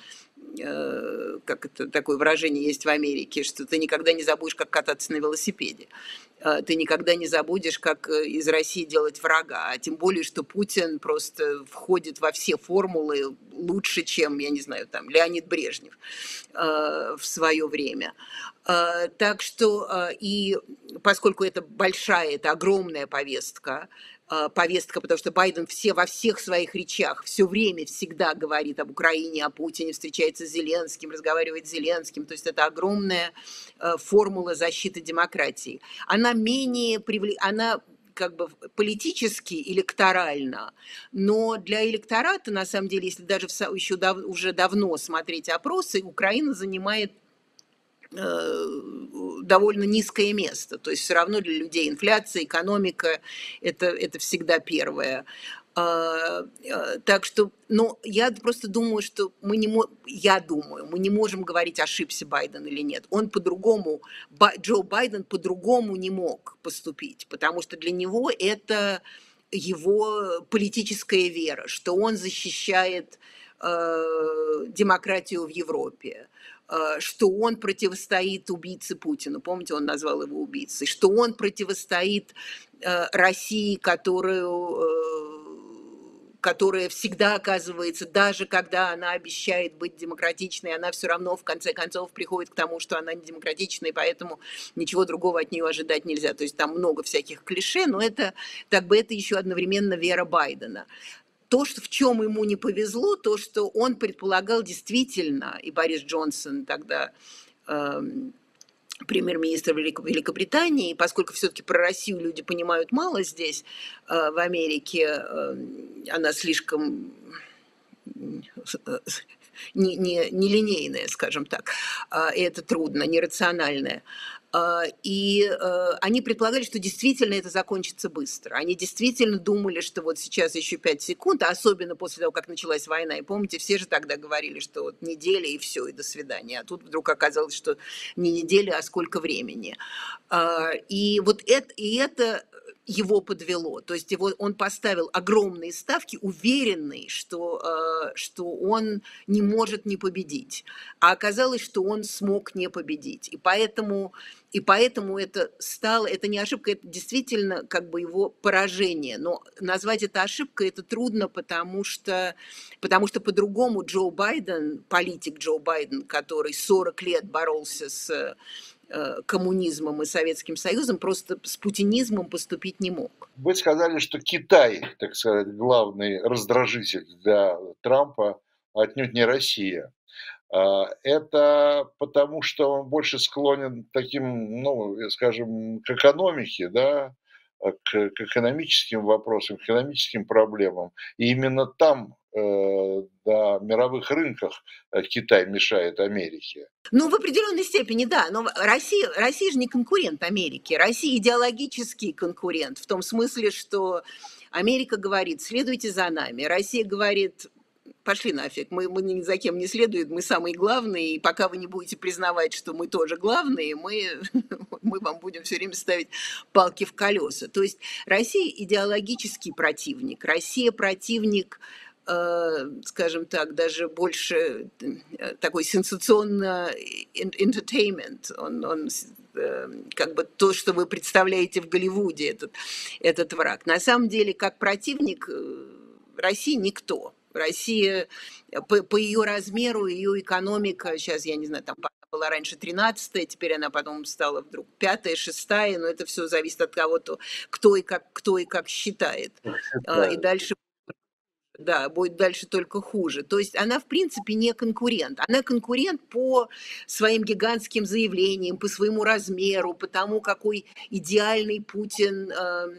э, как это такое выражение есть в Америке, что ты никогда не забудешь, как кататься на велосипеде. Э, Ты никогда не забудешь, как э, из России делать врага. А тем более, что Путин просто входит во все формулы лучше, чем, я не знаю, там, Леонид Брежнев э, в свое время. Э, Так что, э, и поскольку это большая, это огромная повестка, а, повестка, потому что Байден все, во всех своих речах все время всегда говорит об Украине, о Путине, встречается с Зеленским, разговаривает с Зеленским. То есть это огромная э, формула защиты демократии. Она менее привле... она как бы политически, электорально, но для электората, на самом деле, если даже в со- еще дав- уже давно смотреть опросы, Украина занимает э, довольно низкое место. То есть все равно для людей инфляция, экономика – это, это всегда первое. А, а, Так что, ну, я просто думаю, что мы не мо- я думаю, мы не можем говорить, ошибся Байден или нет. Он по-другому, Ба- Джо Байден по-другому не мог поступить, потому что для него это его политическая вера, что он защищает э, демократию в Европе, э, что он противостоит убийце Путину, помните, он назвал его убийцей, что он противостоит э, России, которую, э, которая всегда оказывается, даже когда она обещает быть демократичной, она все равно в конце концов приходит к тому, что она не демократичная, и поэтому ничего другого от нее ожидать нельзя. То есть там много всяких клише, но это, так бы, это еще одновременно вера Байдена. То, что, в чем ему не повезло, то, что он предполагал действительно, и Борис Джонсон тогда эм, премьер-министр Великобритании, поскольку все-таки про Россию люди понимают мало здесь, э, в Америке, э, она слишком не, не, нелинейная, скажем так, а, и это трудно, нерациональное. А, И э, они предполагали, что действительно это закончится быстро. Они действительно думали, что вот сейчас еще пять секунд, а особенно после того, как началась война. И помните, все же тогда говорили, что вот неделя и все, и до свидания. А тут вдруг оказалось, что не неделя, а сколько времени. А, И вот это, и это его подвело. То есть его, он поставил огромные ставки, уверенный, что, э, что он не может не победить. А оказалось, что он смог не победить. И поэтому, и поэтому это стало, это не ошибка, это действительно как бы его поражение. Но назвать это ошибкой это трудно, потому что, потому что по-другому Джо Байден, политик Джо Байден, который сорок лет боролся с э, коммунизмом и Советским Союзом, просто с путинизмом поступить не мог. Вы сказали, что Китай, так сказать, главный раздражитель для Трампа, отнюдь не Россия. А, Это потому, что он больше склонен к таким, ну, э, скажем, к экономике, да, а, к, к экономическим вопросам, к экономическим проблемам. И именно там, э, на мировых рынках, э, Китай мешает Америке. Ну, в определенной степени, да. Но Россия, Россия же не конкурент Америки. Россия идеологический конкурент в том смысле, что Америка говорит, следуйте за нами. Россия говорит, пошли нафиг, мы, мы ни за кем не следуем, мы самые главные, и пока вы не будете признавать, что мы тоже главные, мы, мы вам будем все время ставить палки в колеса. То есть Россия идеологический противник, Россия противник, э, скажем так, даже больше э, такой сенсационно entertainment, он, он э, как бы то, что вы представляете в Голливуде, этот, этот враг. На самом деле, как противник э, России никто. Россия по, по ее размеру, ее экономика, сейчас, я не знаю, там была раньше тринадцатая, теперь она потом стала вдруг пятая, шестая, но это все зависит от кого-то, кто и как, кто и как считает. А, И Считаю. дальше да, будет дальше только хуже. То есть она, в принципе, не конкурент. Она конкурент по своим гигантским заявлениям, по своему размеру, по тому, какой идеальный Путин, э,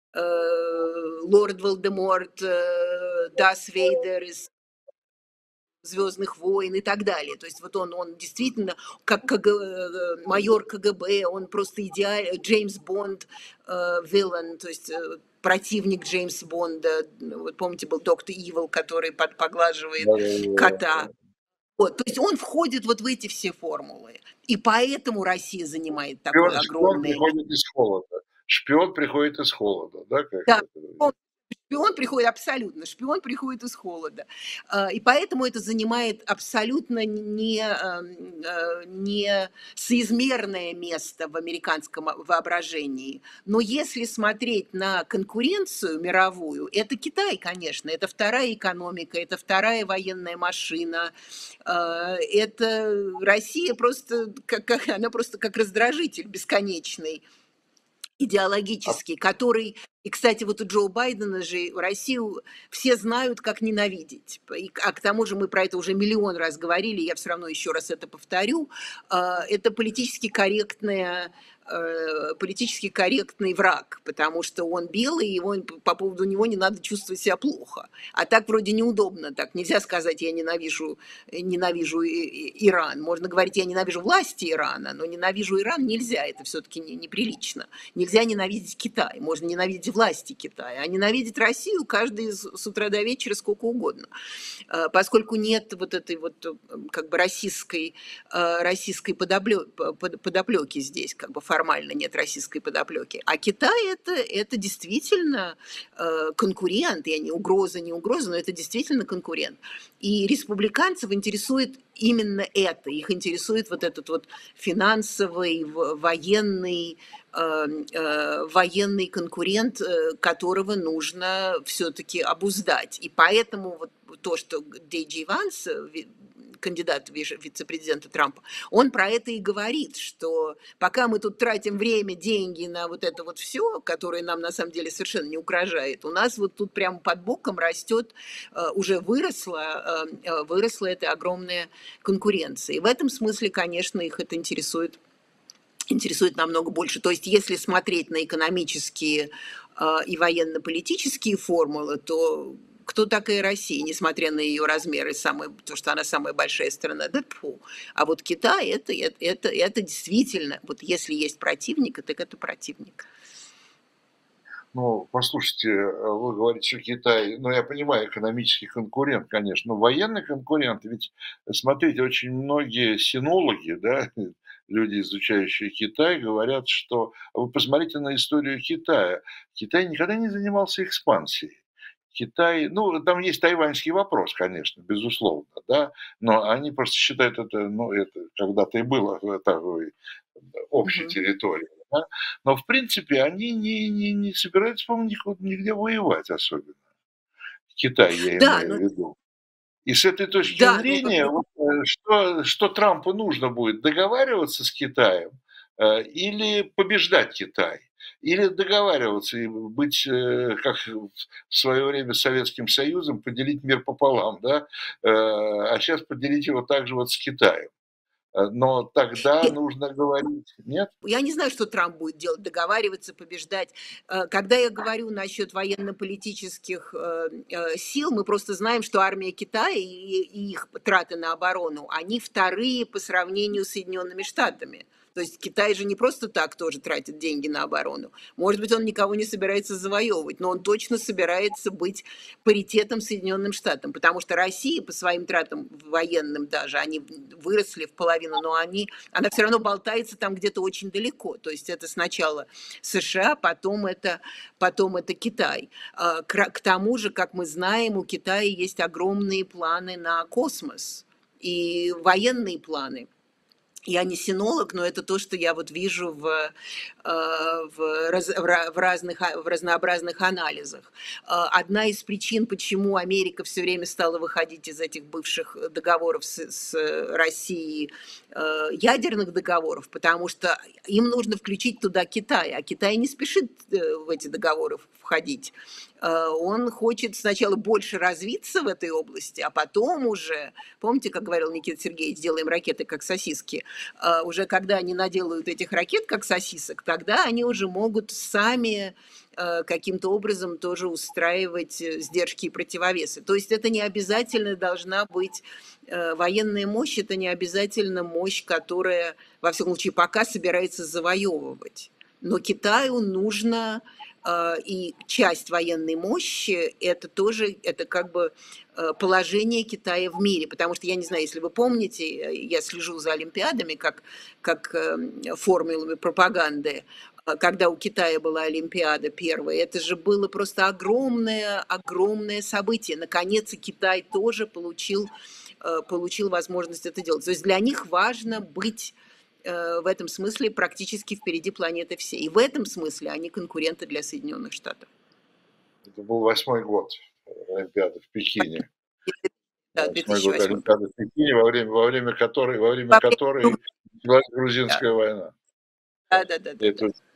э, лорд Волдеморт, э, Дас Вейдер из Звездных войн и так далее. То есть вот он, он действительно как КГ, э, майор КГБ, он просто идеальный, Джеймс Бонд, э, виллан, то есть э, противник Джеймса Бонда. Вот помните, был доктор Ивил, который под, поглаживает кота. Да-да-да. Вот, то есть он входит вот в эти все формулы. И поэтому Россия занимает Шпион, такое шпион огромное место. приходит из холода. Шпион приходит из холода, да, как Да, это? он шпион приходит абсолютно, шпион приходит из холода. А, И поэтому это занимает абсолютно не, эм, э, не соизмерное место в американском воображении. Но если смотреть на конкуренцию мировую, это Китай, конечно, это вторая экономика, это вторая военная машина, а, это Россия просто, как, как- она просто как раздражитель бесконечный А идеологический, который, и, кстати, вот у Джо Байдена же Россию все знают, как ненавидеть. И, а к тому же мы про это уже миллион раз говорили, я все равно еще раз это повторю. А, Это политически корректная э, политически корректный враг, потому что он белый, и его, по поводу него не надо чувствовать себя плохо. А так вроде неудобно, так нельзя сказать, я ненавижу, ненавижу и- и- Иран. Можно говорить, я ненавижу власти Ирана, но ненавижу Иран нельзя, это все-таки не, неприлично. Нельзя ненавидеть Китай, можно ненавидеть власти Китая, а ненавидеть Россию каждый с с утра до вечера сколько угодно. Э, Поскольку нет вот этой вот э, как бы российской, э, российской подоблё- по- под- подоплеки здесь, как бы формально нет российской подоплеки. А Китай это, это действительно э, конкурент, я не угроза, не угроза, но это действительно конкурент. И республиканцев интересует именно это, их интересует вот этот вот финансовый, в- военный, э, э, военный конкурент, э, которого нужно все-таки обуздать. И поэтому вот то, что Дей Джей Ванс, э, ви- кандидат в вице- вице-президента Трампа, он про это и говорит, что пока мы тут тратим время, деньги на вот это вот все, которое нам на самом деле совершенно не угрожает, у нас вот тут прямо под боком растет, э, уже выросла, э, э, выросла эта огромная конкуренция. И в этом смысле, конечно, их это интересует интересует намного больше. То есть, если смотреть на экономические э, и военно-политические формулы, то кто такая Россия, несмотря на ее размеры, самый, то, что она самая большая страна, да тьфу. А вот Китай, это, это, это, это действительно, вот если есть противник, так это противник. Ну, послушайте, э, вы говорите, что Китай, ну, я понимаю, экономический конкурент, конечно, но военный конкурент, ведь, смотрите, очень многие синологи, да, люди, изучающие Китай, говорят, что вы посмотрите на историю Китая. Китай никогда не занимался экспансией. Китай, ну, там есть тайваньский вопрос, конечно, безусловно, да, но они просто считают это, ну, это когда-то и было э, такой общей Мгм. территорией, да. Но, в принципе, они не, не, не собираются, по-моему, никуда- нигде воевать особенно. Китай, я Да, имею ну, в виду. И с этой точки да, ну, как зрения, бы, вот, э, что, что Трампу нужно будет, договариваться с Китаем э, или побеждать Китай? Или договариваться и быть, э, как в свое время с Советским Союзом, поделить мир пополам, да? Э, а сейчас поделить его также вот с Китаем. Э, Но тогда нужно говорить, нет? я не знаю, что Трамп будет делать, договариваться, побеждать. Э, Когда я говорю насчет военно-политических э, э, сил, мы просто знаем, что армия Китая и и их траты на оборону, они вторые по сравнению с Соединенными Штатами. То есть Китай же не просто так тоже тратит деньги на оборону. Может быть, он никого не собирается завоевывать, но он точно собирается быть паритетом с Соединенным Штатам, потому что Россия по своим тратам военным даже, они выросли в половину, но они она все равно болтается там где-то очень далеко. То есть это сначала США, потом это, потом это Китай. А, К, к тому же, как мы знаем, у Китая есть огромные планы на космос и военные планы. Я не синолог, но это то, что я вот вижу в, э, в, раз- в ра- в разных, а- в разнообразных анализах. Э, Одна из причин, почему Америка все время стала выходить из этих бывших договоров с, с Россией, э, ядерных договоров, потому что им нужно включить туда Китай, а Китай не спешит э, в эти договоры входить. Э, Он хочет сначала больше развиться в этой области, а потом уже, помните, как говорил Никита Сергеевич, делаем ракеты как сосиски, а, уже когда они наделают этих ракет как сосисок, тогда они уже могут сами э, каким-то образом тоже устраивать э, сдержки и противовесы. То есть это не обязательно должна быть э, военная мощь, это не обязательно мощь, которая, во всяком случае, пока собирается завоевывать. Но Китаю нужно э, и часть военной мощи, это тоже, это как бы э, положение Китая в мире. Потому что, я не знаю, если вы помните, э, я слежу за Олимпиадами как, как э, формулами пропаганды, а, когда у Китая была Олимпиада первая, это же было просто огромное, огромное событие. Наконец, и Китай тоже получил, э, получил возможность это делать. То есть для них важно быть э, в этом смысле практически впереди планеты всей. И в этом смысле они конкуренты для Соединенных Штатов. Это был восьмой год Олимпиады в Пекине. Да, Восьмой год две тысячи восьмой. Олимпиады в Пекине, во время, во время которой, во время Во время которой Друг- началась Да, грузинская война. да, да, да, да, Это да.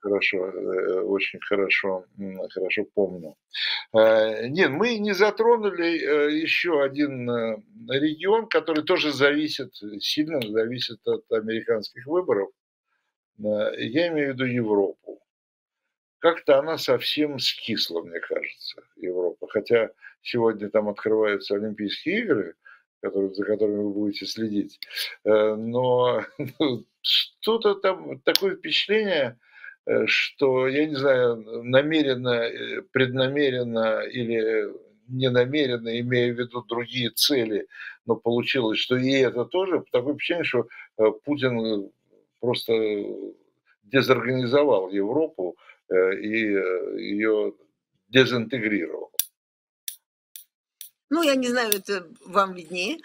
хорошо, э, очень хорошо, м, хорошо помню. Э, нет, мы не затронули э, еще один э, регион, который тоже зависит, сильно зависит от американских выборов. Э, Я имею в виду Европу. Как-то она совсем скисла, мне кажется, Европа. Хотя сегодня там открываются Олимпийские игры, которые, за которыми вы будете следить. Э, Но что-то там, такое впечатление, э, что, я не знаю, намеренно, э, преднамеренно или ненамеренно, имея в виду другие цели, но получилось, что и это тоже. Такое впечатление, что э, Путин э, просто дезорганизовал Европу э, и э, ее дезинтегрировал. Ну, я не знаю, это вам виднее.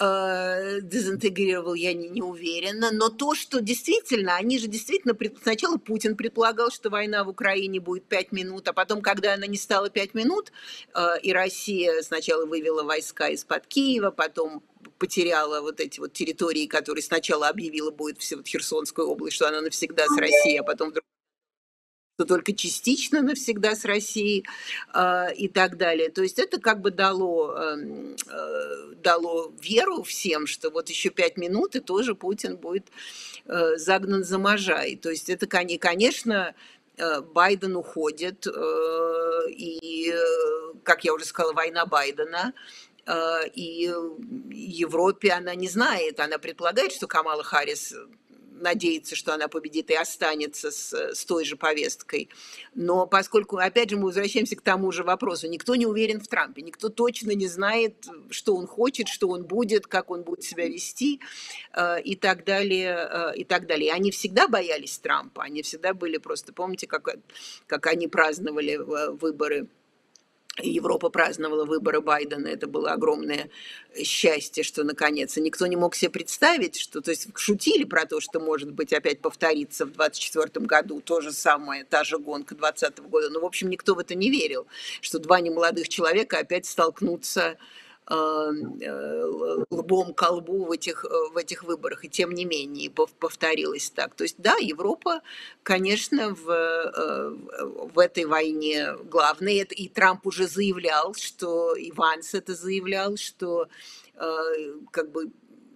Э, Дезинтегрировал я не, не уверена. Но то, что действительно, они же действительно, пред- сначала Путин предполагал, что война в Украине будет пять минут, а потом, когда она не стала пять минут, э, и Россия сначала вывела войска из-под Киева, потом потеряла вот эти вот территории, которые сначала объявила будет все вот Херсонскую область, что она навсегда с Россией, а потом вдруг что только частично навсегда с Россией, а, и так далее. То есть это как бы дало, эм, э, дало веру всем, что вот еще пять минут, и тоже Путин будет э, загнан за можай. То есть это, коне- конечно, э, Байден уходит, э, и, э, как я уже сказала, война Байдена, э, и Европе она не знает, она предполагает, что Камала Харрис надеется, что она победит и останется с, с той же повесткой. Но поскольку, опять же, мы возвращаемся к тому же вопросу, никто не уверен в Трампе, никто точно не знает, что он хочет, что он будет, как он будет себя вести, э, и так далее, э, и так далее. И они всегда боялись Трампа, они всегда были просто, помните, как, как они праздновали э, выборы, Европа праздновала выборы Байдена, это было огромное счастье, что наконец. И никто не мог себе представить, что, то есть шутили про то, что может быть опять повторится в двадцать четвёртом году то же самое, та же гонка двадцатого года. Но, в общем, никто в это не верил, что два немолодых человека опять столкнутся э, э, лбом к лбу в этих, э, в этих выборах. И тем не менее повторилось так. То есть, да, Европа, конечно, в, э, в этой войне главное, и Трамп уже заявлял, что, и Ванс это заявлял, что э, как бы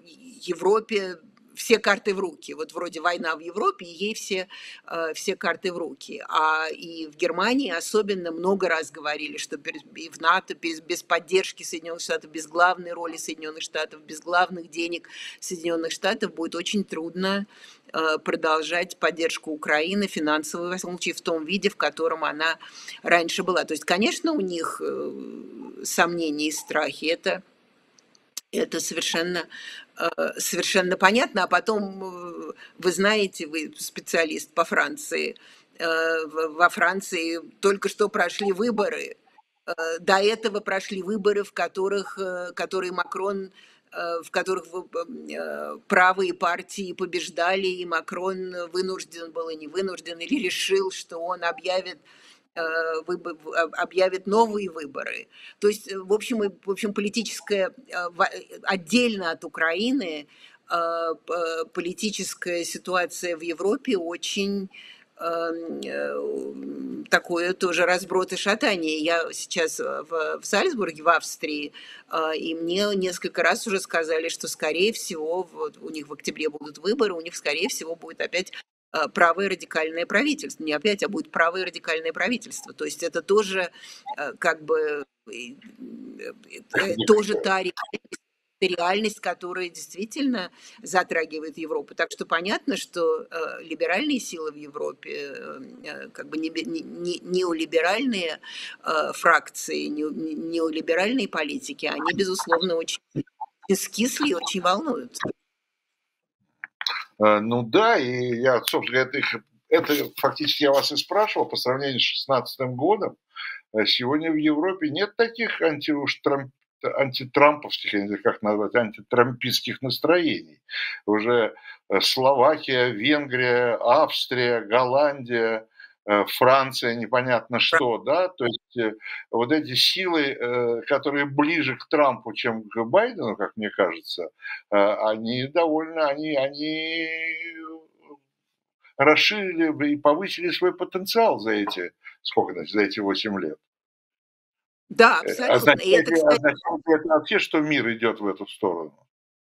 Европе все карты в руки. Вот вроде война в Европе, и ей все, э, все карты в руки. А и в Германии особенно много раз говорили, что и в НАТО без, без поддержки Соединенных Штатов, без главной роли Соединенных Штатов, без главных денег Соединенных Штатов будет очень трудно э, продолжать поддержку Украины финансовую, во всяком случае, в том виде, в котором она раньше была. То есть, конечно, у них э, сомнения и страхи. Это это совершенно, э, совершенно понятно. А потом, э, вы знаете, вы специалист по Франции, э, в- во Франции только что прошли выборы. Э, До этого прошли выборы, в которых, э, которые Макрон, э, в которых вы- э, правые партии побеждали, и Макрон вынужден был и не вынужден, или решил, что он объявит э, выбо- в- об- объявит новые выборы. То есть, э, в общем, и- в общем, политическая, э, во- э, отдельно от Украины, э, п- политическая ситуация в Европе очень эм, э, такое тоже разброд и шатание. Я сейчас э, в, в Сальцбурге, в Австрии, э, и мне несколько раз уже сказали, что, скорее всего, вот у них в октябре будут выборы, у них, скорее всего, будет опять э, правое радикальное правительство. Не опять, а будет правое радикальное правительство. То есть это тоже э, как бы э, э, тоже та реальность, реальность, которая действительно затрагивает Европу. Так что понятно, что э, либеральные силы в Европе, э, э, как бы не, не, не- неолиберальные э, фракции, не, не- неолиберальные политики, они, безусловно, очень скисли и очень волнуются. Э, Ну да, и я, собственно, это, их- это фактически я вас и спрашивал по сравнению с шестнадцатым годом. э, Сегодня в Европе нет таких анти, уж трамп- антитрамповских, я не знаю, как назвать, антитрампистских настроений. Уже э, Словакия, Венгрия, Австрия, Голландия, э, Франция, непонятно что, да, то есть э, вот эти силы, э, которые ближе к Трампу, чем к Байдену, как мне кажется, э, они довольно, они, они расширили бы и повысили свой потенциал за эти, сколько, значит, за эти восемь лет. Да, Э, абсолютно. И означает это, ли кстати, означает ли это вообще, что мир идет в эту сторону?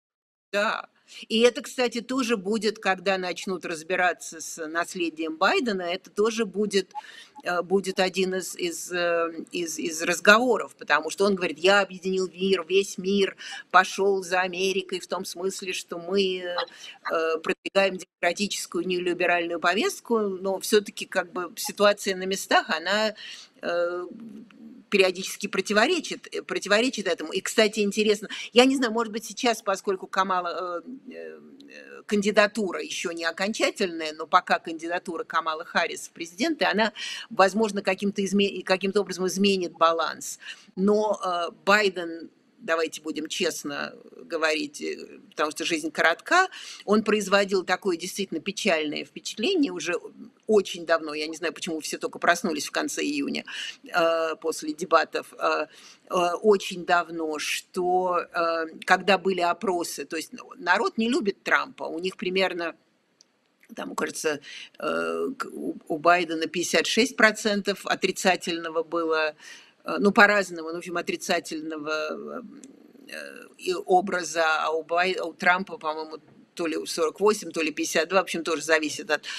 да. И это, кстати, тоже будет, когда начнут разбираться с наследием Байдена, это тоже будет, э, будет один из, из, э, из, из разговоров, потому что он говорит, я объединил мир, весь мир пошел за Америкой в том смысле, что мы э, э, продвигаем демократическую нелиберальную повестку, но все-таки как бы ситуация на местах, она э, периодически противоречит, э, противоречит этому. И, кстати, интересно, я не знаю, может быть, сейчас, поскольку Камала, э, э, кандидатура еще не окончательная, но пока кандидатура Камалы Харрис в президенты, она, возможно, каким-то изме... каким образом изменит баланс. Но э, Байден, давайте будем честно говорить, э, потому что жизнь коротка, он производил такое действительно печальное впечатление уже очень давно, я не знаю, почему все только проснулись в конце июня э, после дебатов, э, э, очень давно, что э, когда были опросы, то есть народ не любит Трампа, у них примерно там, кажется, э, у у Байдена пятьдесят шесть процентов отрицательного было, э, ну, по-разному, ну, в общем, отрицательного э, и образа, а у, Бай, а у Трампа, по-моему, то ли сорок восемь, то ли пятьдесят два, в общем, тоже зависит от,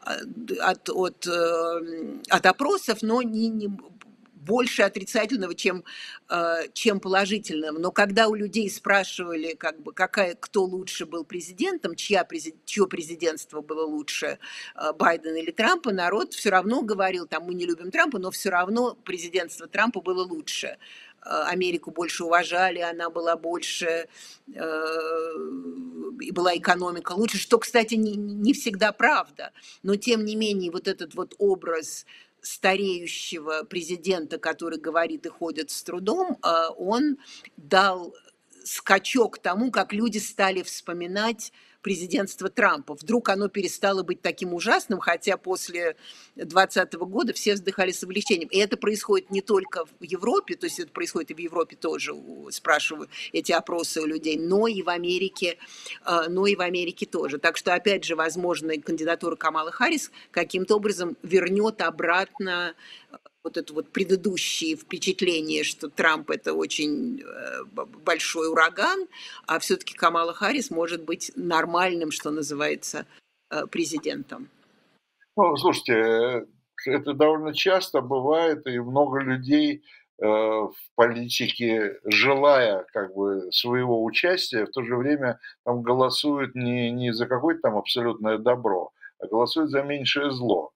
от, от, э, от опросов, но не, не больше отрицательного, чем, э, чем положительного. Но когда у людей спрашивали, как бы, какая, кто лучше был президентом, чья, чье президентство было лучше, э, Байдена или Трампа, народ все равно говорил, там, мы не любим Трампа, но все равно президентство Трампа было лучше. Америку больше уважали, она была больше, э, и была экономика лучше, что, кстати, не, не всегда правда. Но, тем не менее, вот этот вот образ стареющего президента, который говорит и ходит с трудом, он дал скачок тому, как люди стали вспоминать президентство Трампа. Вдруг оно перестало быть таким ужасным, хотя после двадцатого года все вздыхали с облегчением. И это происходит не только в Европе, то есть это происходит и в Европе тоже, спрашиваю эти опросы у людей, но и в Америке, но и в Америке тоже. Так что, опять же, возможно, кандидатура Камалы Харрис каким-то образом вернет обратно вот это вот предыдущие впечатления, что Трамп это очень большой ураган, а все-таки Камала Харрис может быть нормальным, что называется, президентом. Ну, слушайте, это довольно часто бывает, и много людей э, в политике, желая как бы своего участия, в то же время там голосуют не, не за какое-то там абсолютное добро, а голосуют за меньшее зло.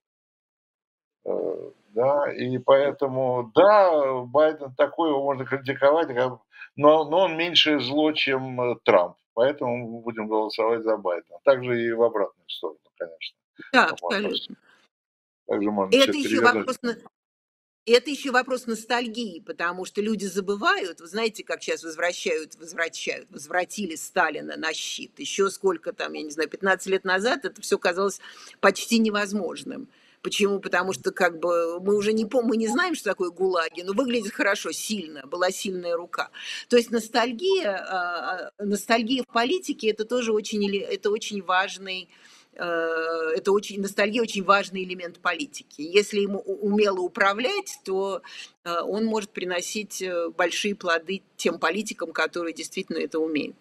Э, да, и поэтому, да, Байден такой, его можно критиковать, но, но он меньшее зло, чем э, Трамп. Поэтому мы будем голосовать за Байдена. Также и в обратную сторону, конечно. Да, Можно, абсолютно. также можно все Это еще перевернуть. вопрос на, это еще вопрос ностальгии, потому что люди забывают, вы знаете, как сейчас возвращают, возвращают, возвратили Сталина на щит. Еще сколько там, я не знаю, пятнадцать лет назад это все казалось почти невозможным. Почему? Потому что как бы мы уже не помним, мы не знаем, что такое ГУЛАГи, но выглядит хорошо, сильно, была сильная рука. То есть ностальгия, а, а, ностальгия в политике это тоже очень, это очень важный это очень, ностальгия очень важный элемент политики. Если ему умело управлять, то он может приносить большие плоды тем политикам, которые действительно это умеют.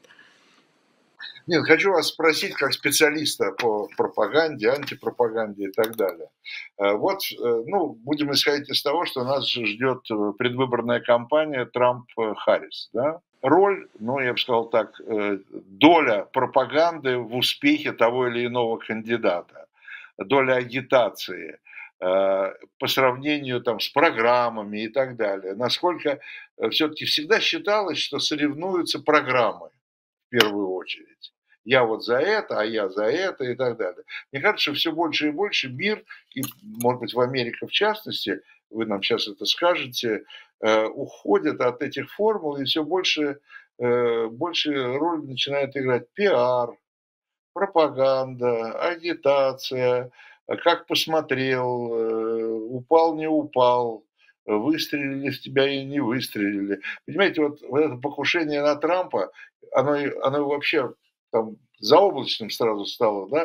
Нет, хочу вас спросить, как специалиста по пропаганде, антипропаганде и так далее. Вот, ну, будем исходить из того, что нас ждет предвыборная кампания Трамп-Харрис, да? Роль, ну, я бы сказал так, доля пропаганды в успехе того или иного кандидата, доля агитации по сравнению там с программами и так далее. Насколько все-таки всегда считалось, что соревнуются программы в первую очередь. Я вот за это, а я за это и так далее. Мне кажется, что все больше и больше мир, и, может быть, в Америке в частности, вы нам сейчас это скажете, э, уходят от этих формул, и все больше, э, больше роль начинает играть пиар, пропаганда, агитация, как посмотрел, э, упал, не упал, выстрелили в тебя и не выстрелили. Понимаете, вот, вот это покушение на Трампа, оно, оно вообще там заоблачным сразу стало, да,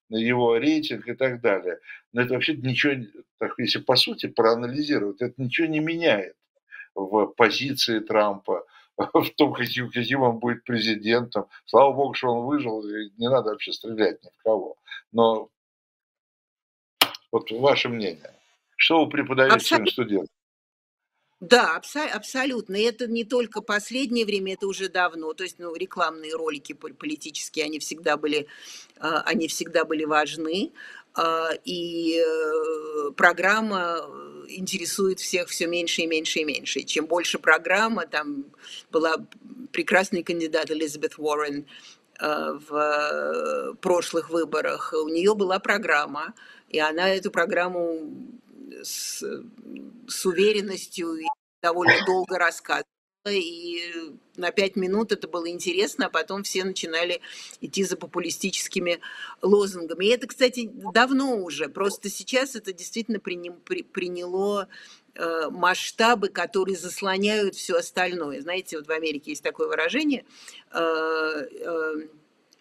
его рейтинг и так далее. Но это вообще ничего, так если по сути проанализировать, это ничего не меняет в позиции Трампа, в том, каким, каким он будет президентом. Слава богу, что он выжил, и не надо вообще стрелять ни в кого. Но вот ваше мнение. Что вы преподаете своим Абсолютно. студентам? Да, абса- абсолютно. И это не только последнее время, это уже давно. То есть, ну, рекламные ролики пол- политические, они всегда были, а, они всегда были важны. А, И э, программа э, интересует всех все меньше и меньше и меньше. И чем больше программа, там была прекрасный кандидат Элизабет Уоррен э, в э, прошлых выборах. У нее была программа, и она эту программу с, с уверенностью и довольно долго рассказывала. И на пять минут это было интересно, а потом все начинали идти за популистическими лозунгами. И это, кстати, давно уже. Просто сейчас это действительно приним- при- приняло э, масштабы, которые заслоняют все остальное. Знаете, вот в Америке есть такое выражение, э, э,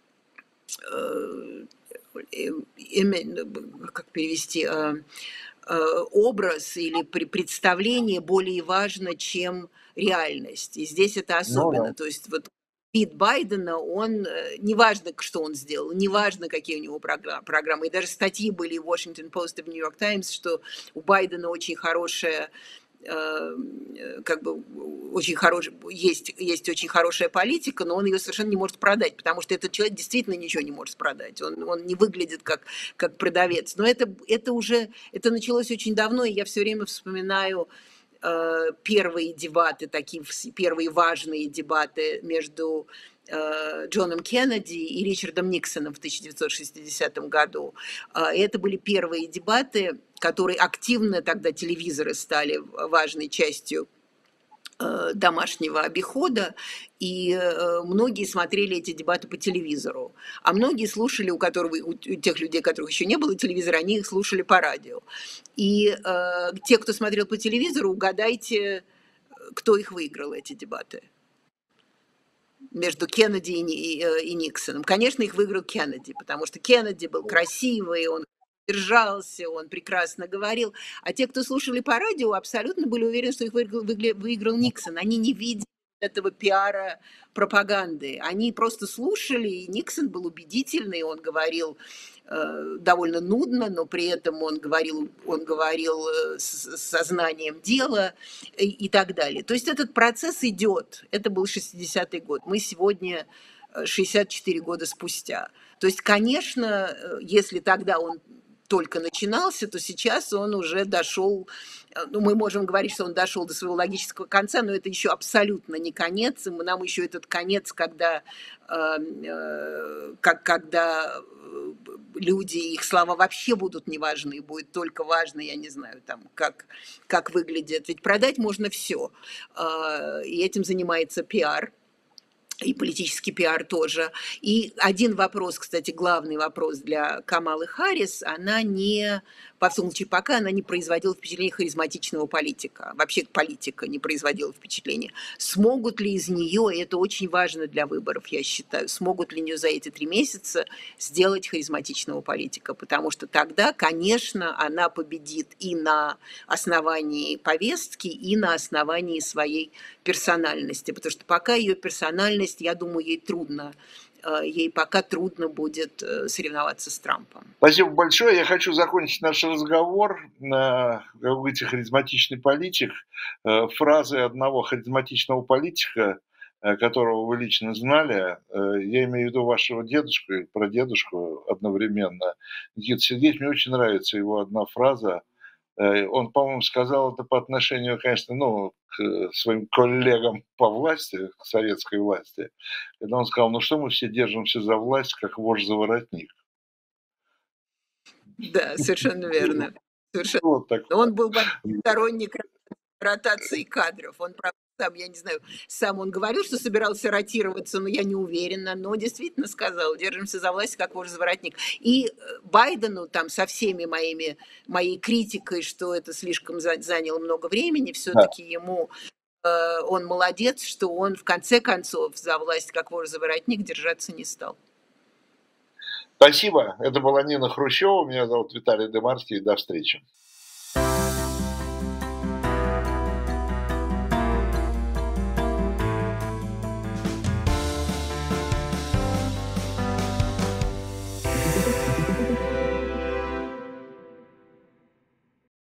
э, эм, как перевести, э, э, образ или представление более важно, чем реальность. И здесь это Ну да. особенно. То есть вот Пит Байдена, он, э, неважно, что он сделал, неважно, какие у него програ- программы, и даже статьи были в Washington Post и в New York Times, что у Байдена очень хорошая э, как бы очень хороший, есть, есть очень хорошая политика, но он ее совершенно не может продать, потому что этот человек действительно ничего не может продать. Он, он не выглядит как, как продавец. Но это, это уже, это началось очень давно, и я все время вспоминаю э, первые дебаты, такие первые важные дебаты между э, Джоном Кеннеди и Ричардом Никсоном в тысяча девятьсот шестидесятом году. Э, И это были первые дебаты, которые активно тогда телевизоры стали важной частью э, домашнего обихода, и э, многие смотрели эти дебаты по телевизору, а многие слушали, у которых, у тех людей, у которых еще не было телевизора, они их слушали по радио. И э, те, кто смотрел по телевизору, угадайте, кто их выиграл, эти дебаты между Кеннеди и, и, э, и Никсоном. Конечно, их выиграл Кеннеди, потому что Кеннеди был красивый, он держался, он прекрасно говорил. А те, кто слушали по радио, абсолютно были уверены, что их выиграл, выиграл Никсон. Они не видели этого пиара, пропаганды. Они просто слушали, и Никсон был убедительный, он говорил э, довольно нудно, но при этом он говорил, он говорил э, с сознанием дела и, и так далее. То есть этот процесс идет. Это был шестидесятый год. Мы сегодня э, шестьдесят четыре года спустя. То есть, конечно, э, если тогда он только начинался, то сейчас он уже дошел, э, ну, мы можем говорить, что он дошел до своего логического конца, но это еще абсолютно не конец, и нам еще этот конец, когда, э, э, как, когда э, люди, их слова вообще будут не важны, будет только важно, я не знаю, там, как, как выглядит. Ведь продать можно все, и этим занимается пиар, и политический пиар тоже. И один вопрос, кстати, главный вопрос для Камалы Харрис, она не, во всяком случае, пока она не производила впечатление харизматичного политика. Вообще политика не производила впечатления. Смогут ли из нее, и это очень важно для выборов, я считаю, смогут ли нее за эти три месяца сделать харизматичного политика? Потому что тогда, конечно, она победит и на основании повестки, и на основании своей персональности. Потому что пока ее персональность, я думаю, ей трудно, э, ей пока трудно будет э, соревноваться с Трампом. Спасибо большое. Я хочу закончить наш разговор на, как вы говорите, харизматичный политик. Э, Фразы одного харизматичного политика, э, которого вы лично знали, э, я имею в виду вашего дедушку и прадедушку одновременно. Никита Сергеевич, мне очень нравится его одна фраза. Э, Он, по-моему, сказал это по отношению, конечно, ну, к своим коллегам по власти, к советской власти, когда он сказал, ну что мы все держимся за власть, как вож за воротник. Да, совершенно верно. Совершенно. Вот так. Он был большой сторонник ротации кадров. Он, правда, сам, я не знаю, сам он говорил, что собирался ротироваться, но я не уверена, но действительно сказал, держимся за власть, как вож за воротник. И э, Байдену там со всеми моими, моей критикой, что это слишком за- заняло много времени, Да. все-таки ему э, он молодец, что он в конце концов за власть, как вож за воротник, держаться не стал. Спасибо. Это была Нина Хрущева. Меня зовут Виталий Дымарский. До встречи.